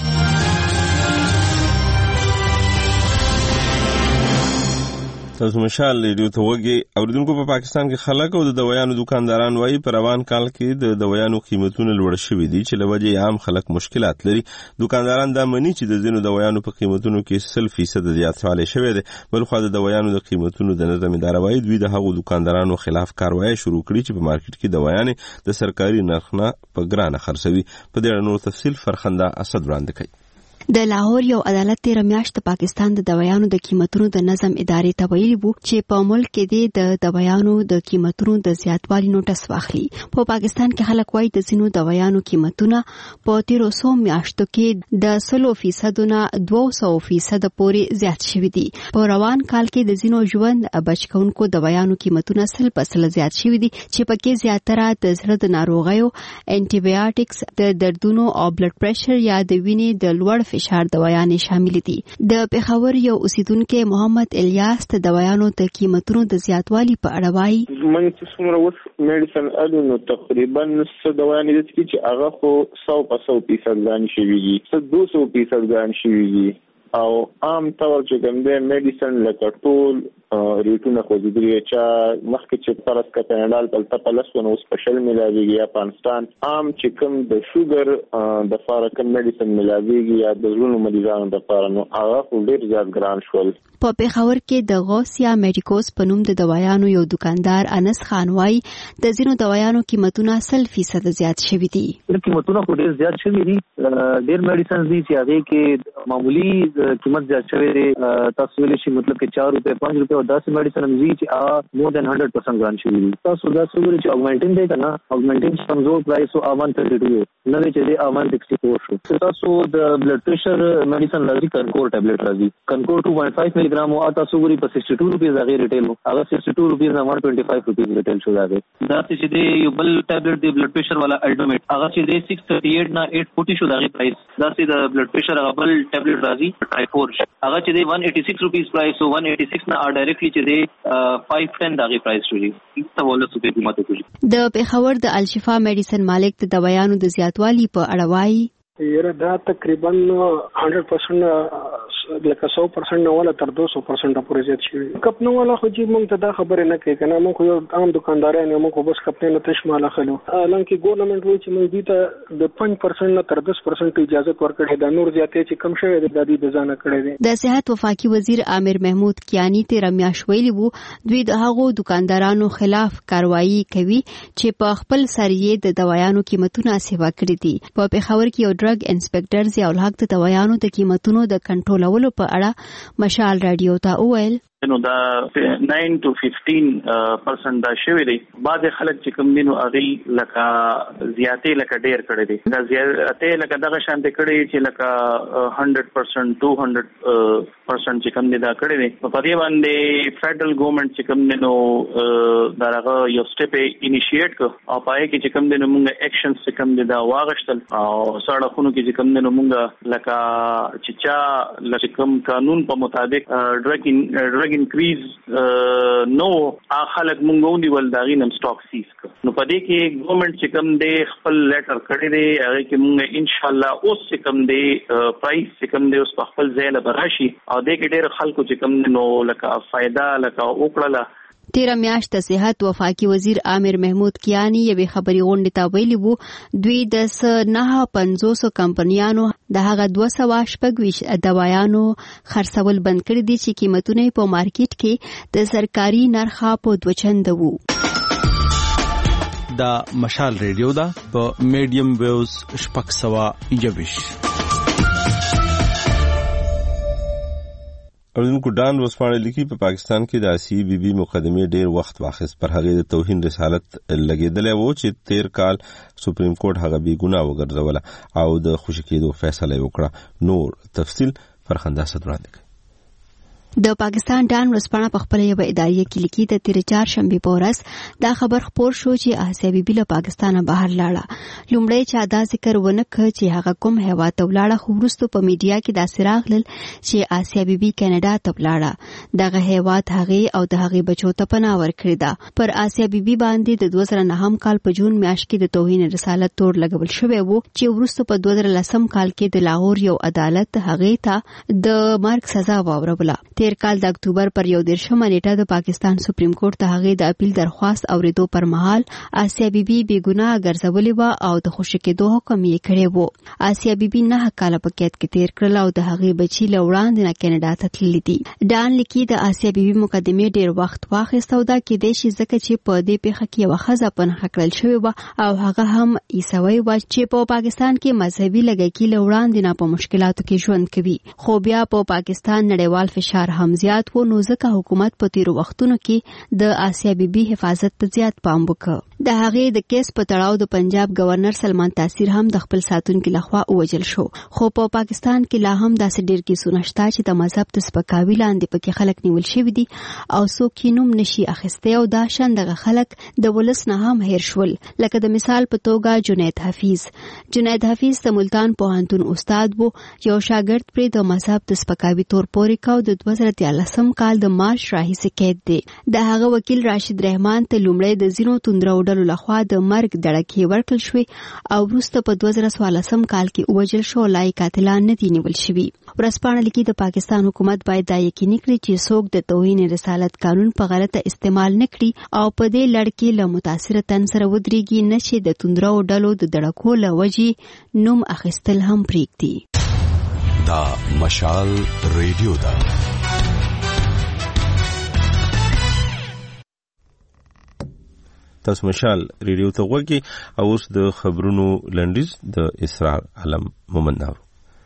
تاسو مشال ریډیو ته وګورئ. اوریدونکو په پاکستان کې خلک او د دوايانو دکانداران وایي په روان کال کې د دوايانو قیمتونه لوړ شوي دي چې لوجه عام خلک مشکلات لري. دکانداران دا مني چې د ځینو دوايانو په قیمتونو کې سل فیصد زیاتوالی شوی دی. بل خو د دوايانو د قیمتونو د نظم اداره وایي دوی د هغو دکاندارانو خلاف کاروایی شروع کړي چې په مارکیټ کې دوايانې د سرکاري نرخ نه په ګرانه خرڅوي. په دې اړه نور تفصیل فرخنده اسد وړاندې کوي. د لاهور یو عدالت تیر میاشت د پاکستان د دوايانو د قیمتونو د نظم ادارې ته ویلي وو چې په ملک کې د دوايانو د قیمتونو د زیاتوالي نوټس واخلي. په پاکستان کې خلک وایي د ځینو دوايانو قیمتونه په تیرو څو میاشتو کې د سلو فیصدو نه دوه سوه فیصد پورې زیات شوي دي. په روان کال کې د ځینو ژوند بچکونکو دوايانو قیمتونه سل په سل زیات شوي دي چې پکې زیاتره د زړه د ناروغیو، انټي بایوټکس، د دردونو او بلډ پریشر یا د وینې د لوړ فشار دوايانې شامل دي. د پیښور یو اوسیدونکو محمد الیاس د دوايانو د قیمتونو د زیاتوالي په اړه وایي من چې څومره وس میډیسن الو نو تقریبا څه دوايانې د چې هغه خو سو په سو فیصد ځان شوي دي څه دوه سوه فیصد ځان شوي دي او عام طور چې کوم د میډیسن لکه ټول ریټونه خوځېدلي چې مخکې چې فرض کړه پینډال دلته په لسو نو سپیشل ملاویږي یا افغانستان عام چې کوم د شوګر د فاره کوم میډیسن ملاویږي یا د زړونو مریضانو لپاره نو هغه ډېر زیات ګران شول. په پیښور کې د غوثیا میډیکوس په نوم د دوايانو یو دکاندار انس خان وايي د ځینو دوايانو قیمتونه سل فیصد زیات شوي دي. قیمتونه خو ډېر زیات شوي دي. ډېر میډیسنز دي چې هغه کې معمولی قیمت زیات شوی دی. تاسو ویل شي مطلب کې چار روپے پانچ روپے او داسې میډیسن هم دي چې مور دین هنډرډ پرسنټ ګران شوي دي. تاسو دا څه ویل چې اوګمنټین دی کنه اوګمنټین کمزور پرایس او ون تھرٹی ټو نه دی چې دی ون سکسٹی فور شو. تاسو د بلډ پریشر میډیسن لري کنکور ټابلیټ راځي کنکور ټو پوینټ فایو ملي ګرام او تاسو وری په سکسٹی ټو روپیز هغه ریټیل هغه سکسٹی ټو روپیز نه ون ټوینټي فایو روپیز ریټیل شو. دا دا چې دی یو بل ټابلیټ دی بلډ پریشر والا الټیمیټ هغه چې دی سکس تھرٹی ایٹ نه ایٹ فورٹی شو. دا پرایس دا چې د بلډ پریشر هغه بل ټابلیټ راځي ټایفور هغه چې دی ون ایټی سکس روپیز پرایس او ون ایټی سکس نه ډایرکټلی چې دی فایو ټن دا پرایس شوی ته ولله څه قیمت کوي. د پیښور د الشفا میډیسن مالک د دوايانو د زیاتوالي په اړه وایي یره دا تقریبا هنډرډ پرسنټ لکه سو پرسنټ نه ولا تر دو سو پرسنټ پورې زیات شي. کپنو والا خو چې موږ ته دا خبره نه کوي کنه موږ یو عام دکانداران یو موږ بس کپنه نه تشمال اخلو. لکه ګورنمنت وایي چې موږ دې ته د پنځه پرسنټ نه تر دس پرسنټ اجازه ورکړې ده. نور زیاتې چې کم شوی د دادی د ځانه کړې دي. د صحت وفاقي وزیر عامر محمود کیانی ته رمیاش ویلي وو دوی د هغو دکاندارانو خلاف کاروایی کوي چې په خپل سریه د دوايانو قیمتونه سیوا کړې دي. په پیښور کې یو ډرګ انسپکټر ضیاء الحق د دوايانو د قیمتونو د کنټرولولو په اړه مشال رادیو ته وویل نو دا ناین ټو ففټین پرسنټ دا شوی دی. بعض خلک چې کوم دي نو هغه لکه زیاتې لکه ډیر کړی دي. دا زیاتې لکه دغه شان دي کړی چې لکه هنډرډ پرسنټ ټو هنډرډ پرسنټ چې کوم دي دا کړی دي. په دې باندې فدرل ګورنمنت چې کوم دي نو دا هغه یو سټپ انیشیټ کو او پای کې چې کوم دي نو موږ اکشن چې کوم دي دا واغشتل او سړکونو کې چې کوم دي نو موږ لکه چې چا لکه کوم قانون په مطابق ډرګ انکریز نو خلک مونږ ونی ول دا غینم سټاک سیز ک. نو پدې کې ګورنمنت چې کوم دی خپل لیټر کړی دی هغه کې مونږ ان شاء الله اوس چې کوم دی پرایس چې کوم دی اوس په خپل ځای له براشي او دې کې ډېر خلکو چې کوم نو لکه فائدہ لکه وکړه. تیره میاشت د صحت وفاقي وزیر عامر محمود کیانی یوې خبري غونډې ته ویلي وو دوی د س نه پنځوس کمپنیانو د هغه دوه سوه شپږ ویشت دوايانو خرڅول بند کړي دي چې قیمتونه په مارکیټ کې د سرکاري نرخه په دوه چنده وو. دا مشال ریډیو دا په میډیم ویوز شپږ سوه یویش. اوریدونکو ډان وسپانه لیکي په پاکستان کې د اسی بی بی مقدمې ډیر وخت واخیست پر هغه د توهین رسالت لګیدل وو چې تیر کال سپریم کورټ هغه بی ګناه وګرځول او د خوشی کېدو فیصله وکړه. نور تفصیل فرخنده صد وړاندې کوي. د پاکستان ډان ورځپاڼه په خپل یو اداري کې لیکي د تیر چهار شنبه په ورځ دا خبر خپور شو چې آسیا بیبي له پاکستانه بهر لاړه. لومړی چې دا ذکر ونه کړ چې هغه کوم هیواد ته ولاړه خو وروسته په میډیا کې دا سراغلل چې آسیا بیبي کینیډا ته ولاړه. دغه هیواد هغه او د هغه بچو ته پناه ورکړی ده. پر آسیا بیبي باندې د دوه زره نهم کال په جون میاشت کې د توهین رسالت تور لګول شوی وو چې وروسته په دوه زره لسم کال کې د لاهور یو عدالت هغه ته د مرګ سزا واوروله. تیر کال د اکتوبر پر یو دیرشمه نیټه د پاکستان سپریم کورټ ته هغه د اپیل درخواست اوریدو پر مهال آسیا بیبي بی ګناه ګرځولې و او د خوشی کېدو حکم یې کړی وو. آسیا بیبي نه کاله په قید کې تیر کړل او د هغه بچی لوړاند نه کینیډا ته تللی دي. ډان لیکي د آسیا بیبي مقدمې ډیر وخت واخیسته او دا کې د شي ځکه چې په دې پیښه کې یو خزه پنه کړل شوی و او هغه هم عیسوي و چې په پاکستان کې مذهبي لګیکی لوړاند نه په مشکلاتو کې ژوند کوي. خو بیا په پاکستان نړیوال فشار هم زیات و نو ځکه حکومت په تیرو وختونو کې د آسیا بیبي حفاظت ته زیات پام وکړ. د هغې د کیس په تړاو د پنجاب گورنر سلمان تاثیر هم د خپل ساتونکو لخوا ووجل شو. خو په پا پاکستان کې لا هم داسې ډېر کیسونه شته چې د مذهب د سپکاوي لاندې پکې خلک نیول شوي دي او څوک یې نوم نشي اخیستی او دا شان دغه خلک د ولس نه هم هیر شول. لکه د مثال په توګه جنید حفیظ. جنید حفیظ د ملتان پوهنتون استاد وو. یو شاګرد پرې د مذهب د سپکاوي تور پورې کاو د دوه زره دیارلسم کال د مارچ راهیسې قید دی. د هغه وکیل راشد رحمان ته لومړی د ځینو توندرو ډلو لخوا د مرګ دړکې ورکړل شوې او وروسته په دوه زره څوارلسم کال کې ووژل شو. لای قاتلان نه دي نیول شوي. ورځپاڼه لیکي د پاکستان حکومت باید دا یقیني کړي چې څوک د توهین رسالت قانون په غلطه استعمال نه کړي او په دې لړ کې له متاثره تن سره ودرېږي، نه چې د توندرو ډلو د دړکو له وجې نوم اخیستل هم پرېږدي. دا مشال ریډیو ده. تاسو مشال ریډیو ته غوږی او اوس د خبرونو لنډیز د اسرار علم مومند ناو.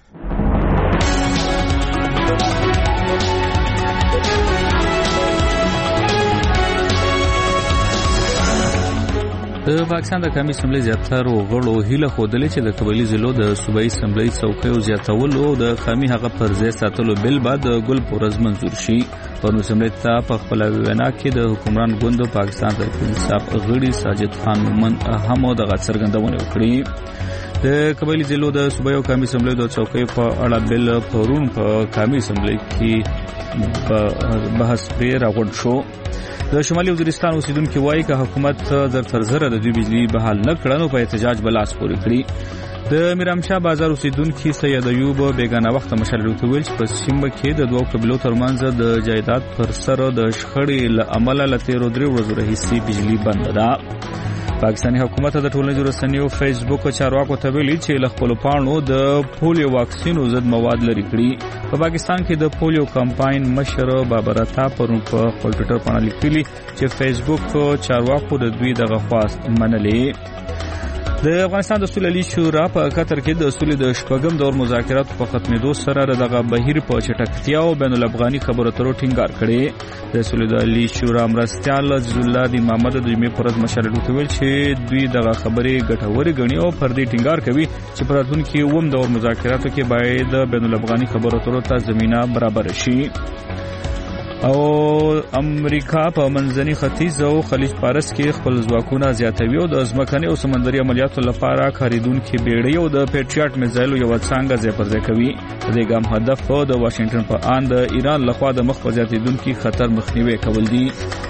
د پاکستان د قومي اسمبلی زیاتره غړو هیله خوده چې د قبایلی ضلعو د صوبایي اسمبلی څوکیو زیاتولو د قومي حق پر ځای ساتلو بل بعد ګل پورز منزور شي. په اسمبلی ته په خپل وینا کې د حکمران ګوند پاکستان د انصاف غړي ساجد خان مومند هم د غڅرګندونه وکړي. د قبایلی ضلعو د صوبایي قومي اسمبلی د څوکیو په اړه بل پرون په قومي اسمبلی کې بحث پرې راغونډ شو. د شمالي وزیرستان اوسیدونکو وایي چې حکومت زر تر زر د دوی بجلی بحال نه کړنو په احتجاج بلاس پورې کړی. د میرامشاه بازار اوسیدونکو سید ایوب بیگانه وخت مشال ویل چې په سیمه کې د دوه قبیلو ترمنځ د جایداد پر سر د شخړې له امله لته درې ورځې راهیسې بجلی بند ده. پاکستاني حکومت د ټولنیزو رسنیو فیسبوک چارواکو ته ویلي چې له خپل پاڼو د پولیو واکسینو ضد مواد لري کړي. په پاکستان کې د پولیو کمپاین مشر بابر عطا پرون په خپل ټویټر باندې لیکلي چې فیسبوک چارواکو د دوی دغه خواست منلې. د افغانستان د سولې شورا په قطر کې د سولې د شپږم دور مذاکراتو په ختمېدو سره دغه بهیر په چټکتیا او بین الافغاني خبرو اترو ټینګار کړي. د سولې د شورا مرستیال عزیز الله دین محمد د جمعې پر ورځ مشال ویل چې دوی دغه خبرې ګټورې ګڼي او پر دې ټینګار کوي چې په راتلونکي اووم دور مذاکراتو کې باید بین الافغاني خبرو اترو ته زمينه برابر شي. او امریکا په منځني ختیځ او خلیج فارس کې خپل ځواکونه زیاتوي او د ځمکني او سمندري عملیاتو لپاره کاریدونکو بیړۍ او د پیټریاټ میزایلو یو څنګه ځای پر ځای کوي. د دې ګام هدف د واشنگټن په ان د ایران لخوا د مخ په زیاتیدونکو خطر مخنیوي کول دي.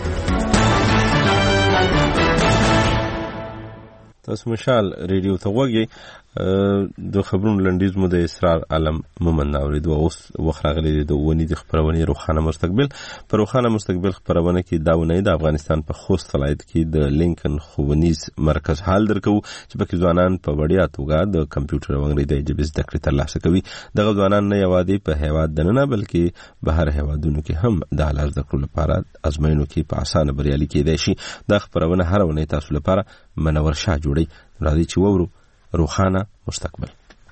تاسو مشال ریډیو ته غوږی. د خبرونو لنډیز مو د اسرار علم مومند اورید او اوس وخراغلی د ونی د خبرونه روخانه مستقبل پر روخانه مستقبل خبرونه کې داونه د افغانستان په خوست ولایت کې د لینکن خوونیز مرکز حال درکو چې پکې ځوانان په وړیا توګه د کمپیوټر او انګریزي ژبې زده کړې ترلاسه کوي. دغه ځوانان نه یوازې په هیواد دننه بلکې بهر هیوادونو کې هم د اعلی زده کړو لپاره ازموینو کې په اسانه بریالي کېدای شي. د خبرونه هر ونه تاسو لپاره منور شاه جوړي. راځي چې وورو روخانه مستقبل.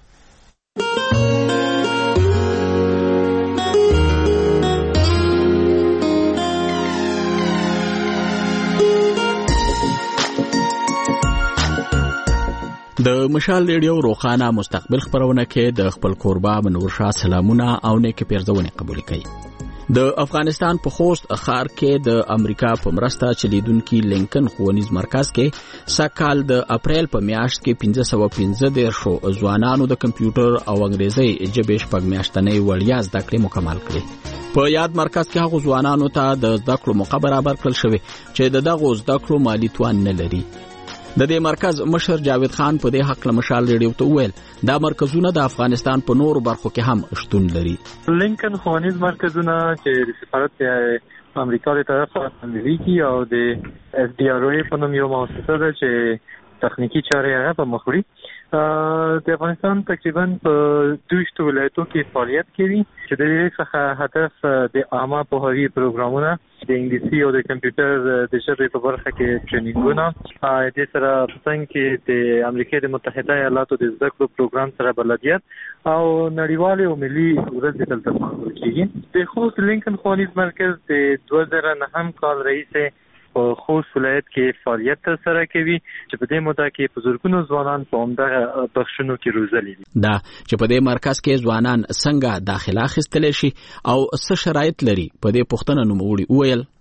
د مشال ریډیو روخانه مستقبل خبرونه کې د خپل کوربه منور شاه سلامونه او نیک پیرزونه قبول کړي. د افغانستان په خوست ښار کې د امریکا په مرسته چلیدونکو لینکن ښوونیز مرکز کې سکهال د اپریل په میاشت کې پنځه سوه پنځه دېرش شو ځوانانو د کمپیوټر او انګریزي ژبې شپږ میاشتنۍ وړیا زده کړې مکمل کړې. په یاد مرکز کې هغو ځوانانو ته د زده کړو موقع برابر کړل شوې چې د دغو زده کړو مالي توان نه لري. د دې مرکز مشر جاوید خان په دې حق له مشال ریډیو ته وویل دا مرکزونه د افغانستان په نورو برخو کې هم شتون لري. لینکن ښوونیز مرکزونه چې د سفارت امریکا له طرفه فندوي او د اس ډي ار او په نوم یو مؤسسه ده چې تخنیکی چارې هغه په مخ وړي. د افغانستان تقریبا په دوه ولایتو کې فعالیت کوي چې د دې څخه هدف د عامه پوهاوي پروګرامونه د انګلیسي او د کمپیوټر د ژبې په برخه کې ټرینینګونه د سره څنګه کې د امریکا د متحده ایالاتو د زده کړو پروګرام سره بلدیت او نړیوال او ملي ورځ دلته معقول کیږي. د خوست لینکن ښوونیز مرکز د دوه زره نهم کال رئیس په خوست ولایت کې فعالیت ترسره کوي چې په دې موده کې په زرګونو ځوانان په همدغه بخښونو کې روزلي دي. دا چې په دې مرکز کې ځوانان څنګه داخله اخیستلی شي او څه شرایط لري په دې پوښتنه نوموړي وویل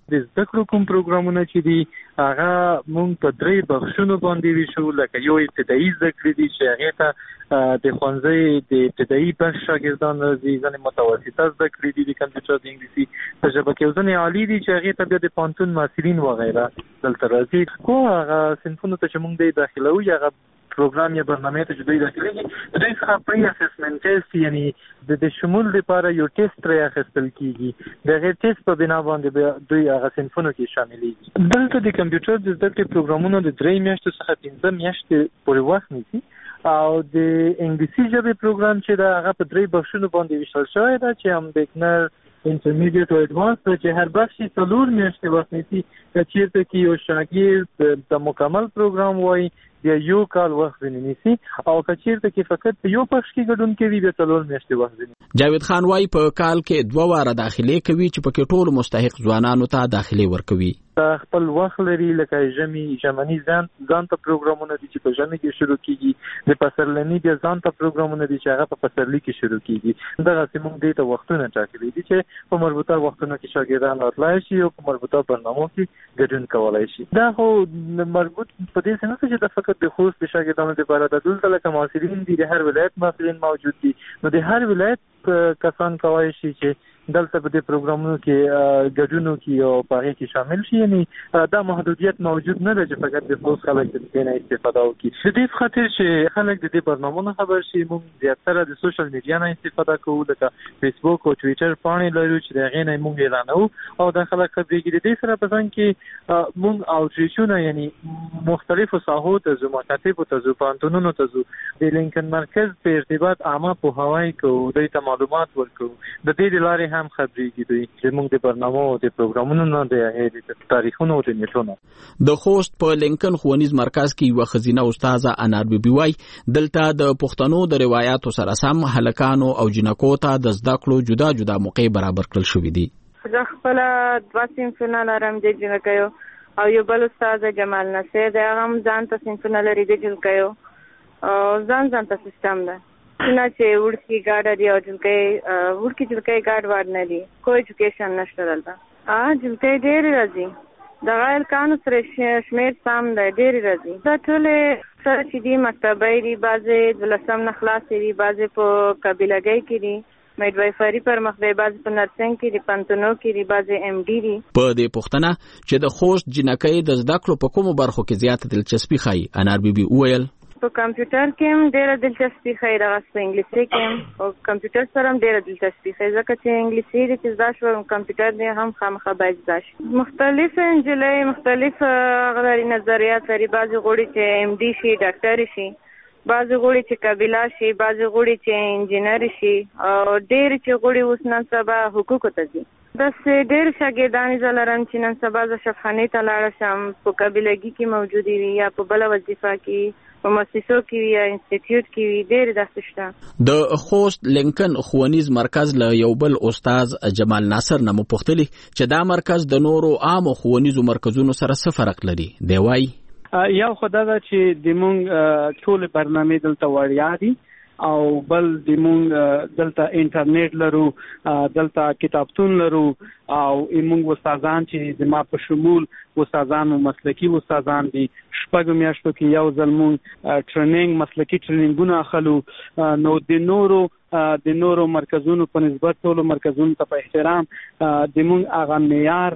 د زده کړو کوم پروګرامونه چې دي هغه مونږ په درې بخشونو باندې ویشو، لکه یو ابتدایي زده کړې دي چې هغه ته د ښوونځي د ابتدایي بخش شاګردان راځي، ځنې متوسطه زده کړې دي د کمپیوټر د انګلیسي په ژبه کې، ځنې عالي دي چې هغه ته بیا د پانتون محصلین وغیره دلته راځي. خو هغه صنفونو ته چې مونږ دی داخلو هغه پروګرام یا برنامه ته چې دوی داخليږي دوی څخه پری اسسمنټ ټیسټ یعنی د شمول لپاره یو ټیسټ ترې اخیستل کیږي، د هغې ټیسټ په بنا باندې دوی هغه صنفونو کې شاملېږي. دلته د کمپیوټر د زده کړې پروګرامونو د درې میاشتو څخه پنځه میاشتې پورې وخت نیسي، او د انګلیسي ژبې پروګرام چې دا هغه په درې بخشونو باندې ویشل شوی ده چې هم بیګنر، انټرمیډیټ او ایډوانس، چې هر بخش یې څلور میاشتې وخت نیسي. که چېرته کې یو شاګرد د مکمل پروګرام وایي بیا یو کال وخت ځینې نیسي، او که چېرته کې فقط په یو بخش کې ګډون کوي بیا څلور میاشتې وخت ځینې. جاوید خان وایي په کال کې دوه واره داخلې کوي چې پکې ټولو مستحق ځوانانو ته داخلې ورکوي. خپل وخت لري، لکه ژمي ژمني ځان ځان ته پروګرامونه دي چې په ژمي کې شروع کیږي، د پسرلني بیا ځان ته پروګرامونه دي چې هغه په پسرلي کې شروع کیږي. دغسې موږ دې ته وختونه ټاکلي دي چې په مربوطه وختونو کې شاګردان راتلای شي او په مربوطه برنامو کې ګډون کولی شي. دا خو مربوط په دې څه نه چې د فقط د خوست د شاګردانو لپاره د دلته لکه محصلین دي، د هر ولایت محصلین موجود دي، نو د هر ولایت کسان کولی شي چې دلته په دې پروګرامونو کې ګډون وکړي او په هغې کې شامل شي. یعنې دا محدودیت موجود نه ده چې فقط د خوست خلک د دې نه استفاده وکړي. د دې په خاطر چې خلک د دې برنامو نه خبر شي، موږ زیاتره د سوشل میډیا نه استفاده کوو، لکه فیسبوک او ټویټر پاڼې لرو چې د هغې نه موږ اعلانوو او دا خلک خبرېږي. د دې سره په ځان کې موږ اوټریچونه یعنې مختلفو ساحو ته ځو، مکاتبو ته ځو، پوهنتونونو ته ځو، د لینکن مرکز په ارتباط عامه پوهاوی کوو، دوی ته معلومات ورکوو. د دې د لارې هم خبرېږي دوی چې موږ د برنامو او د پروګرامونو نه د هغې د تاریخونو او د نیټونو. د خوست په لینکن ښوونیز مرکز کې یوه ښځینه استاذه انار بیبي وایي دلته د پښتنو د روایاتو سره سم هلکانو او جنکو ته د زده کړو جدا جدا موقع برابر کړل شوي دي. زه خپله دوه صنفونه لرم د جنکیو او یو بل استاد جمال نصیر دی، هغه هم ځان ته صنفونه لري د جنکیو او ځان ځان ته سیسټم ده نه چې وړکي ګاډه دي او جنکۍ وړکي جنکۍ ګاډ واډ نه دي، کوئی ایجوکیشن نشته دلته. جنکۍ ډېرې راځي، د غیر کانو سره شمېر سم دی، ډېرې راځي. دا ټولې سره چې دي مکتبۍ دي، بعضې دولسم نه خلاصې دي، بعضې په قبیلګۍ کې دي، میډوایفري پر مخ دی، بعضې په نرسنګ کې دي، پنتونو کې دي، بعضې ایم ډي دي. په دې پوښتنه چې د خوست جنکۍ د زده کړو په کومو برخو کې زیاته دلچسپي ښایي، انار بیبي وویل په کمپیوټر کې هم ډېره دلچسپي ښایي، دغسې په انګلیسي کې هم او کمپیوټر سره هم ډېره دلچسپي ښایي، ځکه چې انګلیسي دې چې زده شوه کمپیوټر دې هم خامخا باید زده شي. مختلف نجلۍ مختلف هغه لري نظریات لري، بعضې غواړي چې ایم ډي شي، ډاکټرې شي، بعضې غواړي چې قبیله شي، بعضې غواړي چې انجینري شي، او ډېرې چې غواړي اوس نن سبا حقوقو ته ځي. داسې ډېر شاګردانې زه لرم چې نن سبا زه شفخانې ته لاړه شم، په قبیلګي کې موجودې وي یا په بله وظیفه کې په مؤسسو کې وي یا انسټیټیوټ کې وي، ډېرې داسې شته. د خوست لینکن ښوونیز مرکز له یو بل استاد جمال ناصر نه مو پوښتلي چې دا مرکز د نورو عامو ښوونیزو مرکزونو سره څه فرق لري. دی وایي یو خو دا ده چې د مونږ ټولې برنامې دلته وړیا دي، او بل د مونږ دلته انټرنیټ لرو، دلته کتابتون لرو، او مونږ استادان چې زما په شمول استادان مسلکي استادان دي، شپږو میاشتو کې یو ځل مونږ ټریننګ مسلکي ټریننګونه اخلو. نو د نورو د نورو مرکزونو په نسبت ټولو مرکزونو ته په احترام د مونږ هغه معیار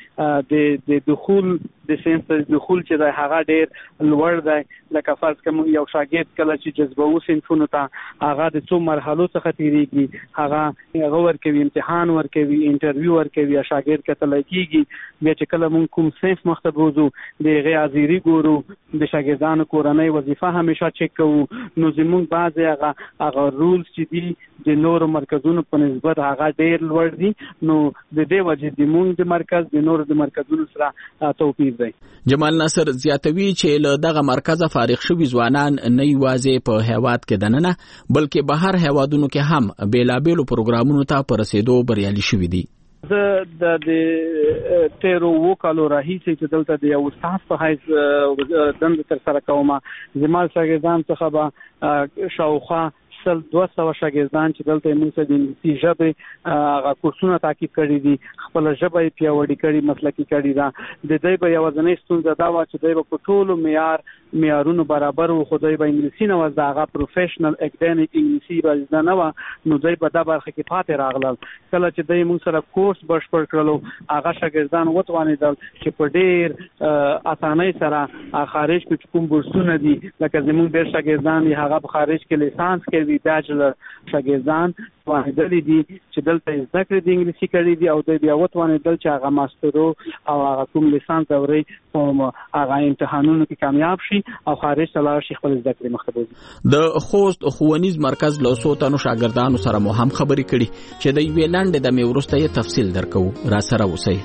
د د دخول د ساينس د دخول چې د هغه ډېر لوړ دی. لکه فرض کړه یو شاګرد کله چې جذبوي صنفونو ته هغه د څو مرحلو څخه تیریږي، هغه هغه ورکوي، امتحان ورکوي، انټرویو ورکوي، شاګرد کتل کېږي. بیا چې کله مونږ کوم صنف مخ ته بوزو د هغې حاضري ګورو، د شاګردانو کورنۍ وظیفه همیشه چک کوو. نو زمونږ بعضې هغه هغه رولز چې دي د نورو مرکزونو په نسبت هغه ډېر لوړ دي. نو د دې وجې د مونږ د مرکز د نورو د مرکزونو سره توپیر دی. جمال ناصر زیاتوي چې له دغه مرکزه فارغ شوي ځوانان نه یوازې په هیواد کې دننه بلکې بهر هیوادونو کې هم بېلابېلو پروګرامونو ته په رسېدو بریالي شوي دي. زه د تیرو اوو کالو راهیسې چې دلته د یو استاد په حیث دنده ترسره کوم، زما شاګردان څخه به شاوخوا سل دوه سوه شاګردان چې دلته موږ سره د انګلیسي ژبې هغه کورسونه تعقیب کړي دي، خپل ژبه یې پیاوړې کړي، مسلکي کړي ده. د دوی به یوازینۍ ستونزه دا وه چې دوی به په ټولو معیار معیارونو برابر وو، خو دوی به انګلیسي نه وه، د هغه پروفیشنل اکاډمیک انګلیسي به زده نه وه، نو دوی په دا برخه کې پاتې راغلل. کله چې دوی موږ سره کورس بشپړ کړلو، هغه شاګردان وتوانېدل چې په ډېر اسانۍ سره خارج کې کوم بورسونه دي، لکه زموږ ډېر شاګردان دي هغه په خارج کې لیسانس کوي، بیچلر شاګردان وانهدلې دي چې دلته زده کړې د انګلیسي کړي دي، او دوی بیا وتوانېدل چې هغه ماسترو او هغه کوم لیسانس دورې په هغه امتحانونو کې کامیاب شي او خارج ته لاړ شي، خپل زده کړې مخته بوځي. د خوست ښوونیز مرکز له څو تنو شاګردانو سره مو هم خبرې کړي چې د یوې لنډې دمې وروسته یې تفصیل درکوو. را سره اوسئ.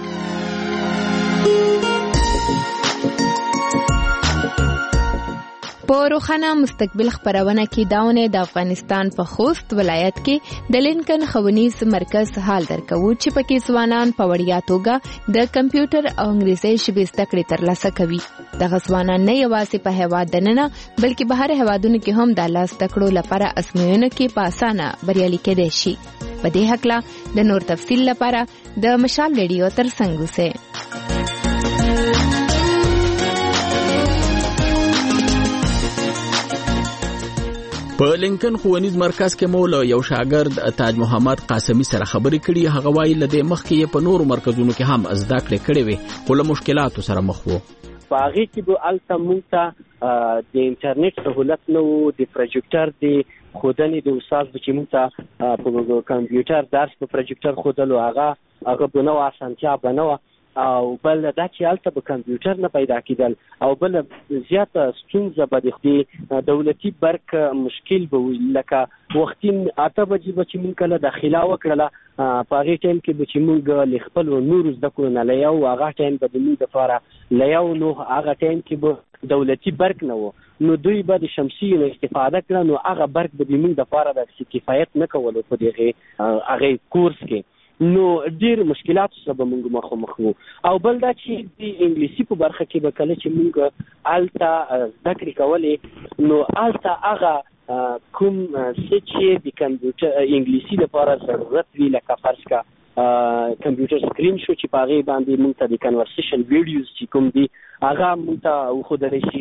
په روښانه مستقبل خبرونه کې داونه د افغانستان په خوست ولایت کې د لینکن ښوونیز مرکز حال درکوو چې پکې ځوانان په وړیا توګه د کمپیوټر او انګلیسي ژبې زده کړې ترلاسه کوي. دغه ځوانان نه یوازې په هېواد دننه بلکې بهر هېوادونو کې هم د لاس زده کړو لپاره ازموینو کې په اسانه بریالي کېدای شي. په دې هکله د نور تفصیل لپاره د مشال ریډیو ترڅنګ اوسئ. په لینکن ښوونیز مرکز کې مو له یو شاګرد تاج محمد قاسمی سره خبرې کړي. هغه وایي له دې مخکې یې په نورو مرکزونو کې هم زده کړې کړې وې، خو له مشکلاتو سره مخ وو. په هغې کې به هلته موږ ته د انټرنیټ سهولت نه و، د پروجیکټر د ښودنې د استاد به چې موږ ته په کمپیوټر درس په پروجیکټر ښودلو، هغه هغه به نه وه، اسانتیا به نه وه، او بل دا چې هلته به کمپیوټر نه پیدا کېدل، او بل زیاته ستونزه به د دولتي برق مشکل به وي. لکه وختي اته بجې به چې موږ کله داخله وکړله، په هغې ټایم کې به چې موږ له خپلو نورو زده کړو نه له یو هغه ټایم به د موږ دپاره له یو نو هغه ټایم کې به دولتي برق نه و، نو دوی به د شمسي نه استفاده کړه، نو هغه برق به د موږ دپاره د کفایت نه کولو په دغې هغې کورس کې، نو ډیر مشکلات سره به موږ مخامخ وو. او بل دا چې د انګلیسي په برخه کې به کله چې موږ هلته زده کړې کولې، نو هلته هغه کوم څه چې د کمپیوټر انګلیسي لپاره ضرورت وي، لکه فرض کا کمپیوټر سکرین شو چې په هغې باندې موږ ته د کنورسیشن ویډیوز چې کوم دي هغه موږ ته وښودلی شي.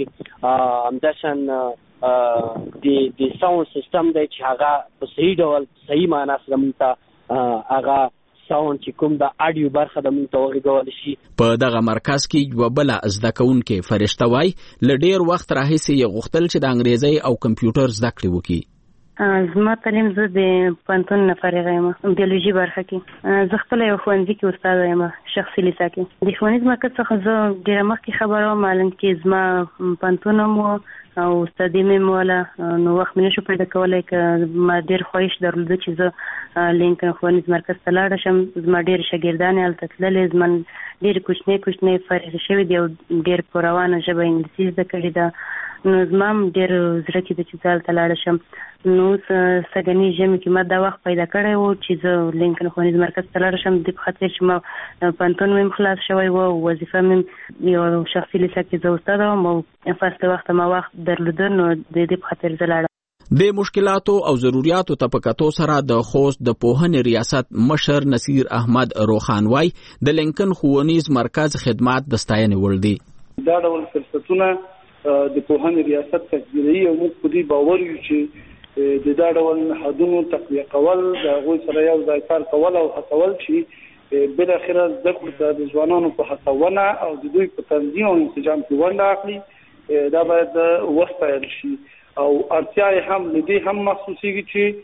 همداشان د ساوند سیسټم دی چې هغه په صحیح ډول صحیح معنا سره موږ ته هغه ساوند چې کوم د اډیو برخه د موږ ته وغږول شي. په دغه مرکز کې یوه بله زده کوونکې فرشته وایي له ډېر وخت راهیسې یې غوښتل چې د انګریزۍ او کمپیوټر زده کړې وکړي. زما تعلیم زه د پوهنتون نه فارغه یم، بیولوژي برخه کې. زه خپله یو ښوونځي کې استاده یم، شخصي لیسه کې. د ښوونیز مرکز څخه زه ډېره مخکې خبره وم، معلوم کې زما پوهنتون هم و او استادي مې موله، نو وخت مې نشو پیدا کولی، که ما ډېر خواهش درلوده چې زه لینکن ښوونیز مرکز ته لاړه شم. زما ډېرې شاګردانې هلته تللې، زما ډېرې کوچنۍ کوچنۍ فارغې شوې دي او ډېر په روانه ژبه انګلیسي زده کړې ده، نو زما هم ډېر زړه کې ده چې زه هلته لاړه شم. نو اوس سږني ژمي کې ما دا وخت پیدا کړی و چې زه لینکن ښوونیز مرکز ته لاړه شم، د په خاطر چې ما پوهنتون مې خلاص شوی و، وظیفه مې یو شخصي لیسه کې زه استاده وم او فاصله وخته ما وخت درلوده، نو د دې په خاطر زه لاړم. د مشکلاتو او ضرورتو ته په کتو سره د خوست د پوهنې ریاست مشر نصیر احمد روخان وای د لینکن ښوونیز مرکز خدمات د ستاینې وړ دي. دا ډول فرصتونه د پوهنې ریاست تقدیروي او موږ په دې باور یو چې د دا ډول نهادونو تقویه کول، د هغوی سره یو ځای کار کول او هڅول چې بالاخره زده کړو ته د ځوانانو په هڅونه او د دوی په تنظیم او انسجام کې ونډه اخلي، دا باید وستایل شي. او اړتیا یې هم له دې هم محسوسېږي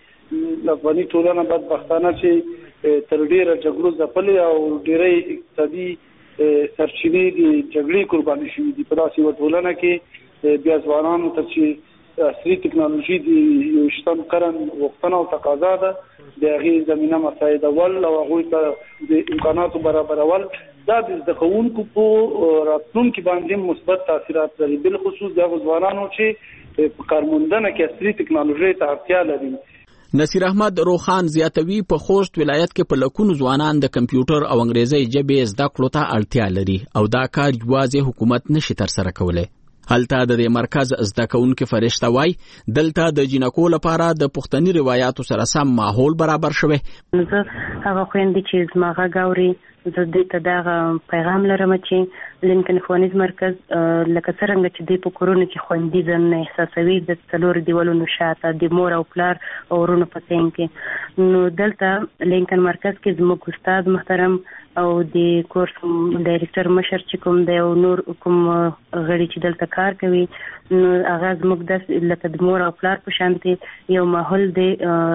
چې افغاني ټولنه بدبختانه چې تر ډېره جګړو ځپلې او ډېری اقتصادي سرچینې د جګړې قرباني شوي دي. په داسې یوه ټولنه کې بیا ځوانانو ته چې عصري ټکنالوژي د یوویشتم قرن غوښتنه او تقاضا ده، د هغې زمینه مساعدول او هغوی ته د امکاناتو برابرول، دا د زده کوونکو په راتلونکي باندې مثبت تاثیرات لري، بالخصوص د هغو ځوانانو چې په کارموندنه کې عصري ټکنالوژۍ ته اړتیا لري. نصیر احمد روخان زیاتوي په خوست ولایت کې په لکونو ځوانان د کمپیوټر او انګریزي ژبې زده کړو ته اړتیا لري او دا کار یوازې حکومت نشي ترسره کولی. هلته د دې مرکز زده کوونکو فرشته وای دلته د جنکو لپاره د پښتني روایتو سره سم ماحول برابر شوی. زه هغه خويندې چې زماغه غاوري زه دې ته دا پیغام لرم چې لینکن ښوونیز مرکز لکه څنګه چې د پکورونو کې خوندې ځن احساسوي د څلور دیوالونو شاته د مور او پلار او ورونو په څنګ کې نو دلته لینکن مرکز کې زموږ استاد محترم او د کورس ډایریکټر مشر چې کوم دی او نور کوم غړي چې دلته کار کوي نو هغه زموږ د لکه د مور او پلار په شانتي یو ماحول دی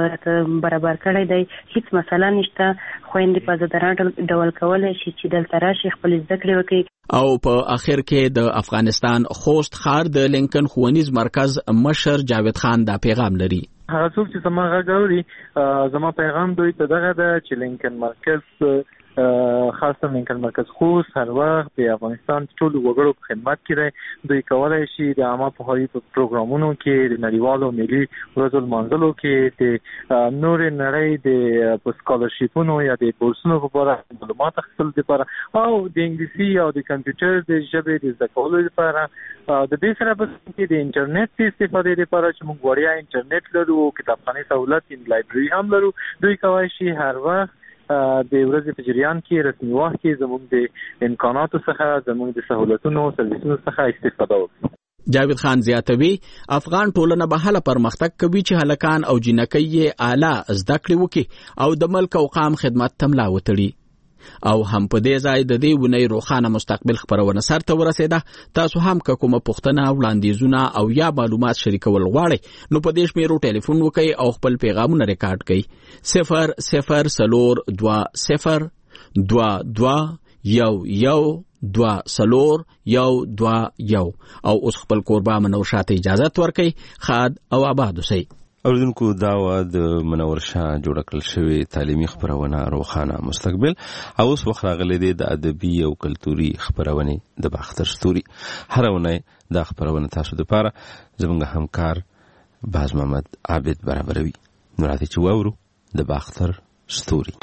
برابر کړی دی. هیڅ مسله نشته. خويندې په ځدارانه ډول کولای شي چې دلته راشي خپل زده کړې وکړي. او په اخر کې د افغانستان خوست ښار د لینکن ښوونیز مرکز مشر جاوید خان دا پیغام لري. هغه څوک چې زما غاوري زما پیغام دوی ته دغه ده چې لینکن مرکز خاصه لینکن مرکز خوست هر وخت د افغانستان ټول وګړو په خدمت کې دی. دوی کولای شي د عامه پوهاوي په پروګرامونو کې د نړیوالو ملي ورځو لمانځلو کې د نور نړۍ د سکالرشیپونو یا د بورسونو په اړه معلومات اخیستل لپاره او د انګلیسي او د کمپیوټر د ژبې د زده کولو لپاره د دې سره په کې د انټرنیټ د استفادې لپاره چې موږ وړیا انټرنیټ لرو کتابخانه سہولت ان لایبرری هم لرو. دوی کولای شي هر وخت د ورځې په جریان کې رسمي وخت کې زموږ د امکاناتو څخه زموږ د سہولتونو او سرویسونو څخه استفاده وکړي. جاوید خان زیاتوي افغان ټولنه به هله پرمختګ کوي چې هلکان او جنکۍ اعلی زده کړې وکړي او د ملک او قام خدمت ته ملا وتړي. او هم په دې ځای د دې ونې روښانه مستقبل خبرونه سره ورسېده. تاسو هم که کومه پوښتنه وړاندیزونه او یا معلومات شریکول غواړئ نو په دې شمیرو ټلیفون وکړئ او خپل پیغامونه ریکارډ کړئ. صفر صفر سلور دوا صفر دوا دوا یو یو دوا سلور یو دوا یو. او اوس خپل کوربه منور شاته اجازه ورکړئ. خاد او آباد اوسئ. اوریدونکو دا و د منور شاه جوړ کړل شوی تعلیمي خبرونه روښانه مستقبل. او اوس وخت راغلی دی د ادبي او کلتوري خبرونه د باختر ستوري. هر ونه دا خبرونه تاسو د پاره زموږ همکار باز محمد عابد برابروي. نو راځي چې وورو د باختر ستوري.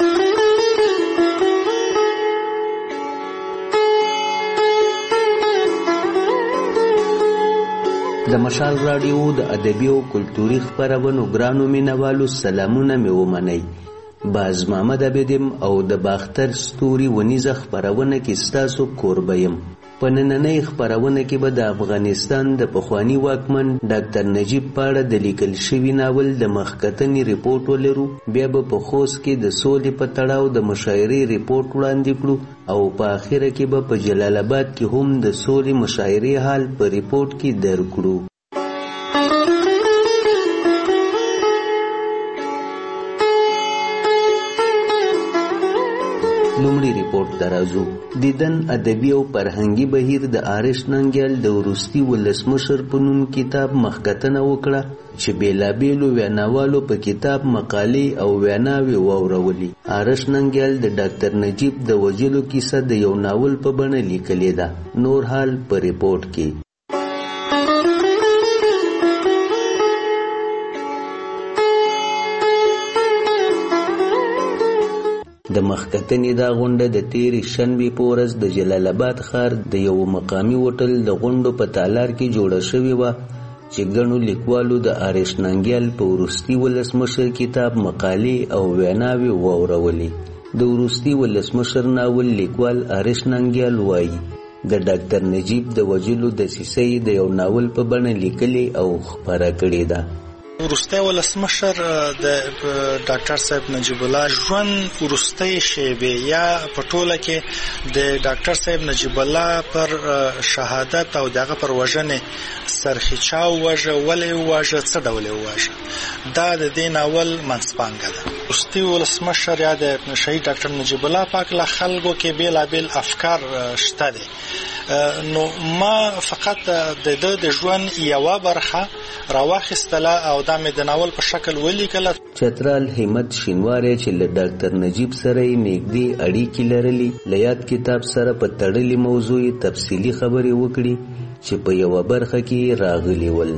د مشال رادیو د ادبي او کلتوري خبرونو ګرانو مینوالو سلامونه مې ومنئ. باز محمد عابدم او د باختر ستوري ونیزه خبرونه کې ستاسو کوربه یم. په نننۍ خبرونه کې به د افغانستان د پخوانی واکمن ډاکټر نجیب پاړه د لیکل شوي ناول د مخکتنې ریپورت ولرو. بیا به په خوست کې د سولې په تړاو د مشاعرې ریپورت وړاندې کړو او په اخره کې به په جلال آباد کې هم د سولې مشاعرې حال په ریپورت کې درکړو. لومړی ریپورت درازو دیدن ادبي او فرهنګي بهیر د آرش ننګیال د وروستي ولسمشر په نوم کتاب مخکتنه وکړه چې بیلابیلو ویناوالو په کتاب مقالې او ویناوې واورولې. آرش ننګیال د ډاکټر نجیب د وژلو کیسه د یو ناول په بڼه لیکلې ده. نور حال په ریپورت کې. د مخکتنې دا غونډه د تیرې شنبې په ورځ د جلال آباد ښار د یو مقامي هوټل د غونډو په تالار کې جوړه شوې وه چې ګڼو لیکوالو د آرش ننګیال په وروستي ولسمشر کتاب مقالې او ویناوې واورولې. د وروستي ولسمشر ناول لیکوال آرش ننګیال وایي د ډاکټر نجیب د وژلو دسیسې د یو ناول په بڼه لیکلې او خپره کړې ده. وروستی ولسمشر د ډاکټر صاحب نجیب الله ژوند وروستی شیبې یا په ټوله کې د ډاکټر صاحب نجیب الله پر شهادت او دغه پر وژنې سرخیچا وژه ولې وژه څه ډول وژه دا د دې ناول منځپانګه ده. وروستی ولسمشر یا د شهید ډاکټر نجیب الله پاک له خلکو کې بیلابیل افکار شته دي. نو ما فقط د د د ژوند یوه برخه راواخیستله او دا مې د ناول په شکل ولیکله. چترال همت شینواری چې له ډاکټر نجیب سره یې نږدې اړیکې لرلې له یاد کتاب سره په تړلې موضوع تفصیلي خبرې وکړي چې په یوه برخه کې راغلي ول.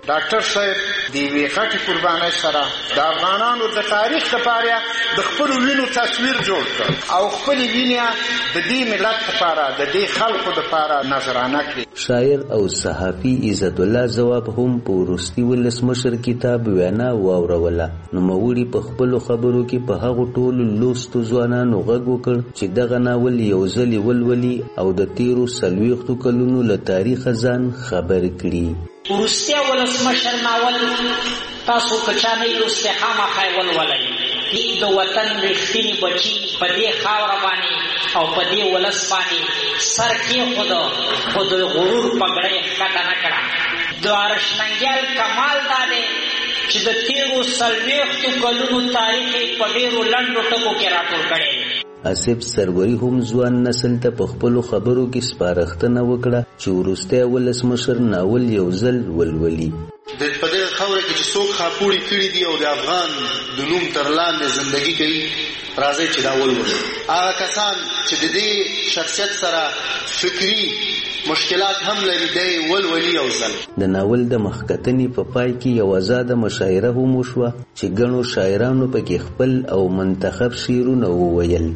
ډاکټر صاحب د یوې غټې قربانۍ سره د افغانانو د تاریخ لپاره د خپلو وینو تصویر جوړ کړ او خپلې وینې د دې ملت لپاره د دې خلکو لپاره نذرانه کړې. شاعر او صحافي عزت الله ځواب هم په وروستي ولسمشر کتاب وینا واوروله. نوموړي په خپلو خبرو کې په هغو ټولو لوستو ځوانانو غږ وکړ چې دغه ناول یو ځلې ولولي او د تیرو څلوېښتو کلونو له تاریخه ځان خبر کړي. وروستیا ولسمشر ناول تاسو که چا نه لوستی خامخا یې ولولئ. د وطن رښتیني بچي په دې خاوره باندې او په دې ولس باندې سر کېښوده، خو د غرور پګړۍ ښکته نه کړه. د ارشننګیال کمال دا دی چې د تېرو څلوېښتو کلونو تاریخ یې په ډېرو لنډو ټکو کې راټول کړی دی. آصف سروري هم ځوان نسل ته په خپلو خبرو کې سپارښتنه وکړه چې وروستی ولسمشر ناول یو ځل ولولي. د په دغه خاوره کې چې څوک خاپوړي کړي دي او د افغان د نوم تر لاندې زندګي کوي، راځئ چې دا ولولو. هغه کسان چې د دې شخصیت سره فکري مشکلات هم لري دی ولولي یو ځل. د ناول د مخکتنې په پای کې یو آزاده مشاعره هم وشوه چې ګڼو شاعرانو پکې خپل او منتخب شعرونه وویل.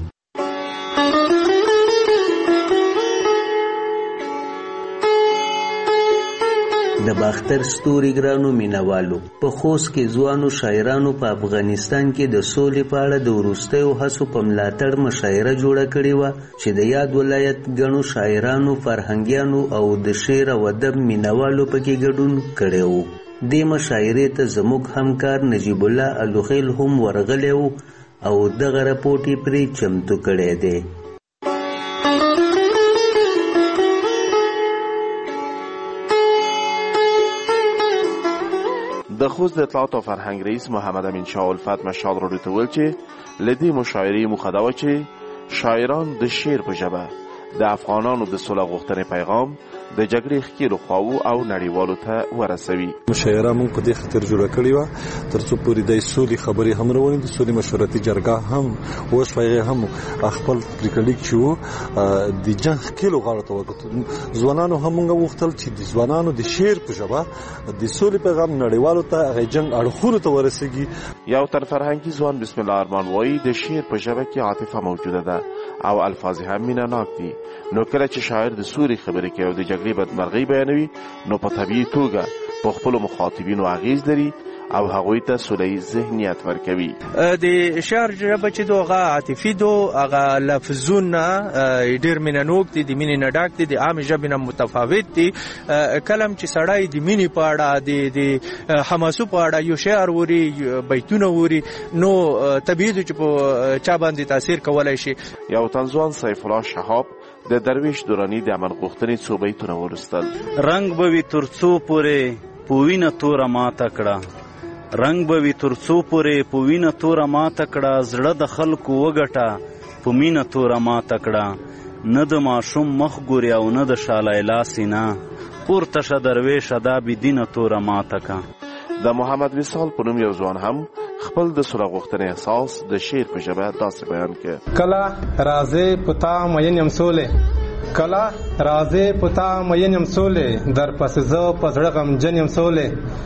د باختر ستوري ګرانو مینوالو، په خوست کې ځوانو شاعرانو په افغانستان کې د سولې په اړه د وروستیو هڅو په ملاتړ مشاعره جوړه کړې وه چې د یاد ولایت ګڼو شاعرانو، فرهنګیانو او د شعر او ادب مینوالو پکې ګډون کړی و. دې مشاعرې ته زموږ همکار نجیب الله الوخیل هم ورغلی و او دغه رپورټ یې پرې چمتو کړی دی. د خوست د اطلاعات او فرهنګ رئیس محمد امین شاه الفت مشال راډیو ته ویل چې له دې مشاعرې موخه دا وه چې شاعران د شعر په ژبه د افغانانو د سوله غوښتنې پیغام د جګړې ښکېلو خواوو او نړیوالو ته ورسوي. مشاعره موږ په دې خاطر جوړه کړې وه تر څو پورې د سولې خبرې هم روانې د سولې مشورتي جرګه هم وشوه، هغې هم خپل پرېکړه لیک چې و د جنګ ښکېلو غاړو ته وکړو. ځوانانو هم موږ غوښتل چې د ځوانانو د شعر په ژبه د سولې پیغام نړیوالو ته هغې جنګ اړخونو ته ورسېږي. یو تن فرهنګي ځوان بسم الله ارمان وایي د شعر په ژبه کې عاطفه موجوده ده او الفاظ هم مینه ناک دي، نو کله چې شاعر د سولې خبرې کوي او د جګړې بدمرغۍ بیانوي نو په طبیعي توګه په خپلو مخاطبینو اغیز لري او هغوی ته سولیز ذهنیت ورکوي. د شعر ژبه چې دو هغه عاطفي دو، هغه لفظونه ډېر مینهنوک دي، د مینې نه ډک دي، د عامې ژبې نه متفاوت دي. کله چې سړی د مینې په اړه د حماسو په اړه یو شعر ووري، بیتونه ووري، نو طبیعي ده چې په چا باندې تاثیر کولی شي. یو تن ځوان سیف الله شهاب د درویش دورانی د امن غوښتنې څو بیتونه ولوستل. رنګ به وي تر څو پورې په وینه توره ماته کړه، رنګ به وي تر څو پورې په وینه توره ماته کړه، زړه د خلکو وګټه په مینه توره ماته کړه، نه د ماشوم مخ ګوري او نه د شالی لاسې نه، پورته شه درویشه دا بېدینه توره ماته که. د محمد وصال په نوم یو ځوان هم خپل د سوله غوښتنې احساس د شعر په ژبه داسې بیان کړ. کله راځې په تا مین یم سولې، کله راځې په تا مین یم سولې، در پسې زه په زړه غمجن یم سولې،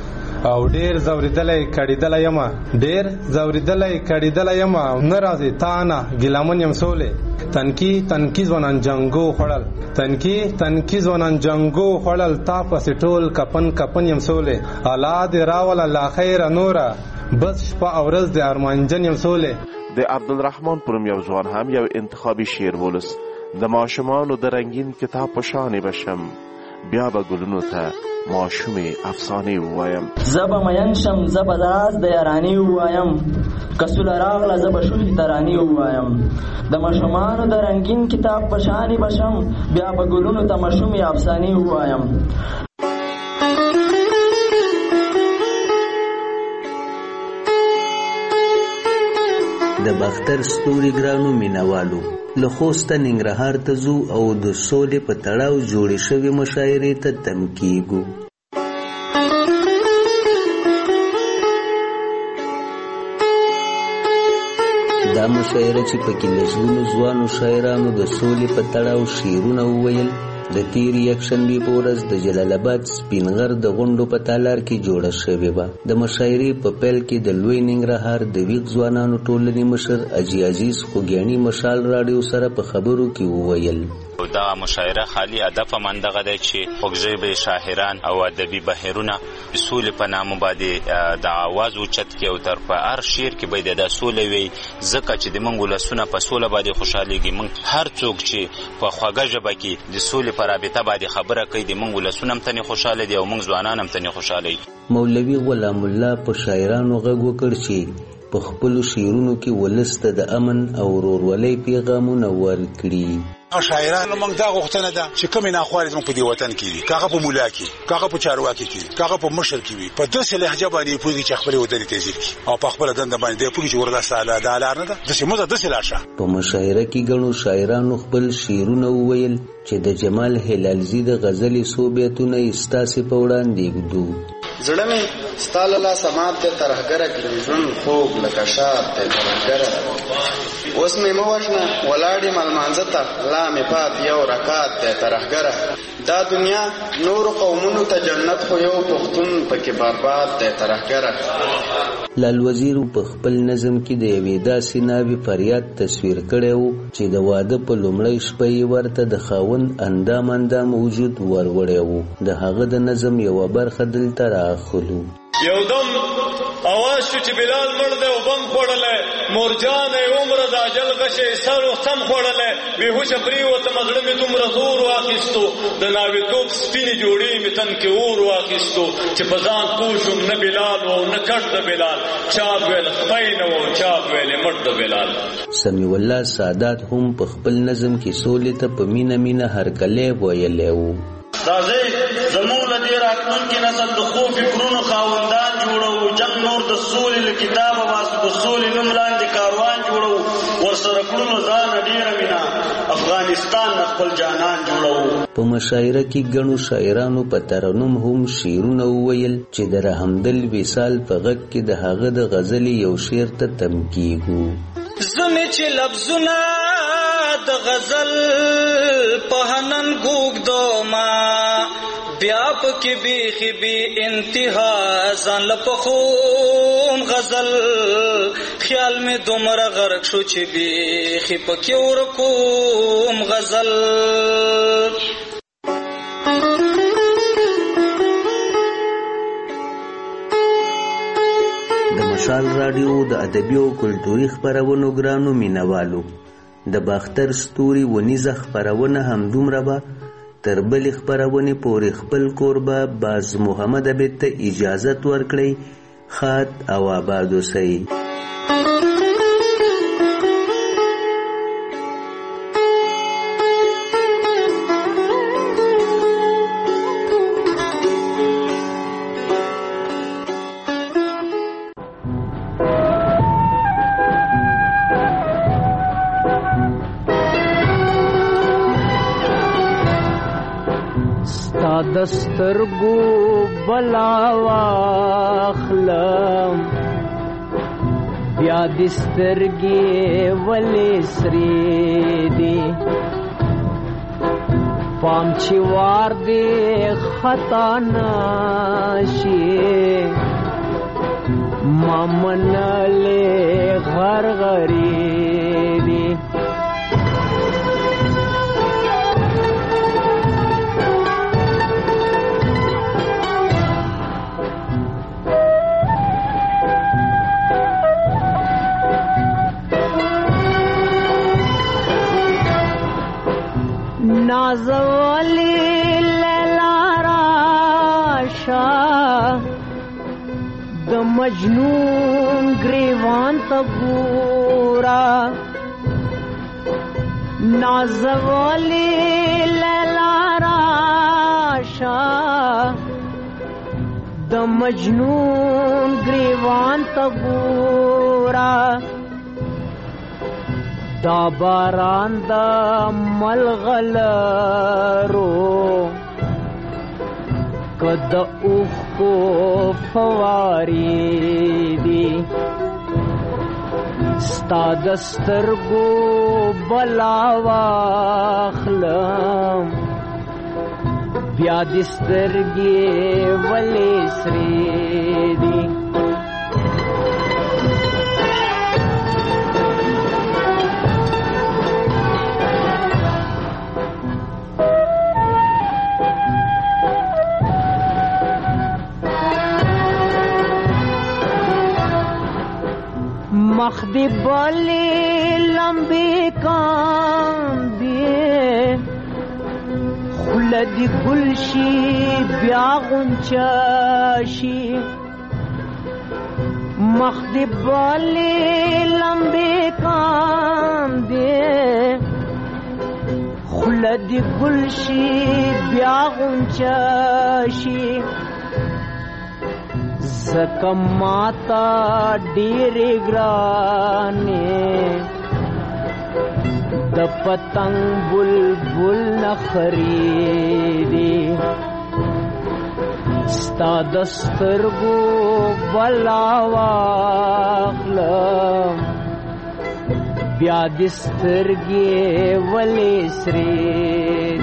او ډېر ځورېدلی کړېدلی یمه، ډېر ځورېدلی کړېدلی یمه، نه راځې تا نه ګیلمن یم سولې. تنکي تنکي ځوانان جنګو خوړل، تنکي تنکي ځوانان جنګو خوړل، تا پسې ټول کپن کپن یم سولې، الله دې راوله لا خیره نوره، بس شپه او ورځ د ارمانجن یم سولې. د عبدالرحمن پر نوم یو ځوان هم یو انتخابي شعر ولوست. د ماشومانو د رنګین کتاب په شانې بشم، بیا به ګلونو ته ماشومې افسانې ووایم. زه به مین شم، زه به راز د یارانې ووایم، که سوله راغله زه به شوخې ترانې ووایم. د ماشومانو د رنګین کتاب په شانې بشم، بیا به ګلونو ته ماشومې افسانې ووایم. د باختر ستوري ګرانو مینوالو، له خوسته ننګرهار ته ځو او د سولې په تړاو جوړې شوې مشاعرې ته تم کیږو. دا مشاعره چې پکې لسګونو ځوانو شاعرانو د سولې په تړاو شعرونه وویل د تیر یکشنبه په ورځ د جلال آباد سپینغر د غونډو په تالار کې جوړه شوې وه. د مشاعرې په پیل کې د لوی ننګرهار د ویښ ځوانانو ټولنې مشر اجي عزیز خوږیاڼي مشال راډیو سره په خبرو کې وویل دا مشاعره خالی هدف من دغه دی چې خوږژبې شاعران او ادبي بهیرونه د سولې په نامه باندې د آواز اوچت کړي او تر په هر شعر کې باید د سولې وي، ځکه چې د موږ ولسونه په سوله باندې خوشحالېږي. موږ هر څوک چې په خوږه ژبه کې د سولې په رابطه باندې خبره کوي، د موږ ولسونه هم ترې خوشحاله دي او موږ ځوانان هم ترې خوشحاله دي. مولوي غلام الله په شاعرانو غږ وکړ چې په خپلو شعرونو کې ولس ته د امن او ورورولۍ پیغامونه ورکړي. شاعرانو موږ دا غوښتنه ده چې کومې ناخوالې زموږ په دې وطن کې دي، کاغه په مولا کې، کاغه په چارواکي کې، کاغه په مشر کې وي، په داسې لهجه باندې پوهېږي چې خپلې وطن تهذیب کړي او په خپله دنده باندې دی پوهېږي چې وردا ساله دا لار نه ده، داسې موږ داسې لاړ شه. په مشاعره کې ګڼو شاعرانو خپل شعرونه وویل چې د جمال هلالزي د غزلې څو بیتونه یې ستاسې په وړاندې ږدو. زړه مې ستا له لاسه مات دی ترهګره کړي، ژوند خوږ لکه شات دی ترهګره، اوس مې مه وژنه ولاړ یم لمانځه ته، لا مې پات یو رکات دی ترهګره. دا دنیا نورو قومونو ته جنت خو یو پښتون پکې برباد دی ترهګره. لال وزیر په خپل نظم کې د یوې داسې ناوې فریاد تصویر کړی و چې د واده په لومړۍ شپه یې ورته د خاوند اندام اندام وجود وروړی و. د هغه د نظم یوه برخه دلته راخلو. یو دم اواز شو چې بلال مړ دی او بم خوړلی، مورجان یې عمره د اجل غشی سر و سم خوړلی، بېهوشه پرېوتمه زړه مې دومره زور واخیستو، د ناوېتوب سپینې جوړې مې تن کې اور واخیستو، چې په ځان پوه شوم نه بلال و او نه کټ د بلال، چا ویل سپی نه و او چا ویلې مټ د بلال. سمیع الله سادات هم په خپل نظم کې سولې ته په مینه مینه هرکلی ویلی و. راځئ زموږ له دې راتلونکي نسل د ښو فکرونو خاوندان جوړوو، جنګ نور د سولې له کتابه واسو د سولې نوم لاندې کاروان جوړوو، ورسره کړو ځانه ډېره مینه افغانستان نه خپل جانان جوړوو. په مشاعره کې ګڼو شاعرانو په ترنم هم شعرونه وویل چې د رحمدل وصال په غږ کې د هغه د غزلې یو شعر ته تم کیږو. زمې چې لفظونه د غزل په هنن ګوږدوما، بیا پکې بیخي بې انتها ځان له پخوم غزل، خیال مې دومره غرق شو چې بیخي پکې ورکوم غزل. د مشال راډیو د ادبي او کلتوري خپرونو ګرانو مینوالو، د باختر ستوري ونیزه خپرونه همدومره به تر بلې خپرونې پورې خپل کوربه باز محمد عبید ته اجازت ورکړئ. ښاد او آباد اوسئ. دسترګو بلا واخلم، بیا دسترګې ولې سرې دي، پام چې وار دې خطا نشي، ما منلې غرغرې دي. نازولی لیلا راشا، د مجنون گریوان تا گورا، نازولی لیلا راشا، د مجنون گریوان تا گورا، دا باران دا ملغلرو کد اوخ کو فواری دی، ستا دسترگو بلا واخلم، بیا د سترګې ولې سرې دي مخ دی بلی لمبی کاندی خلدی گلشی بیا غنچاشی مخ دی بلی لمبی کاندی خلدی گلشی بیا غنچاشی زکه ماتا ډېرې ګرانې د پتنګ بلبل نخرې دي ستا د سترګو بلا واخلم بیا د سترګې ولې سرې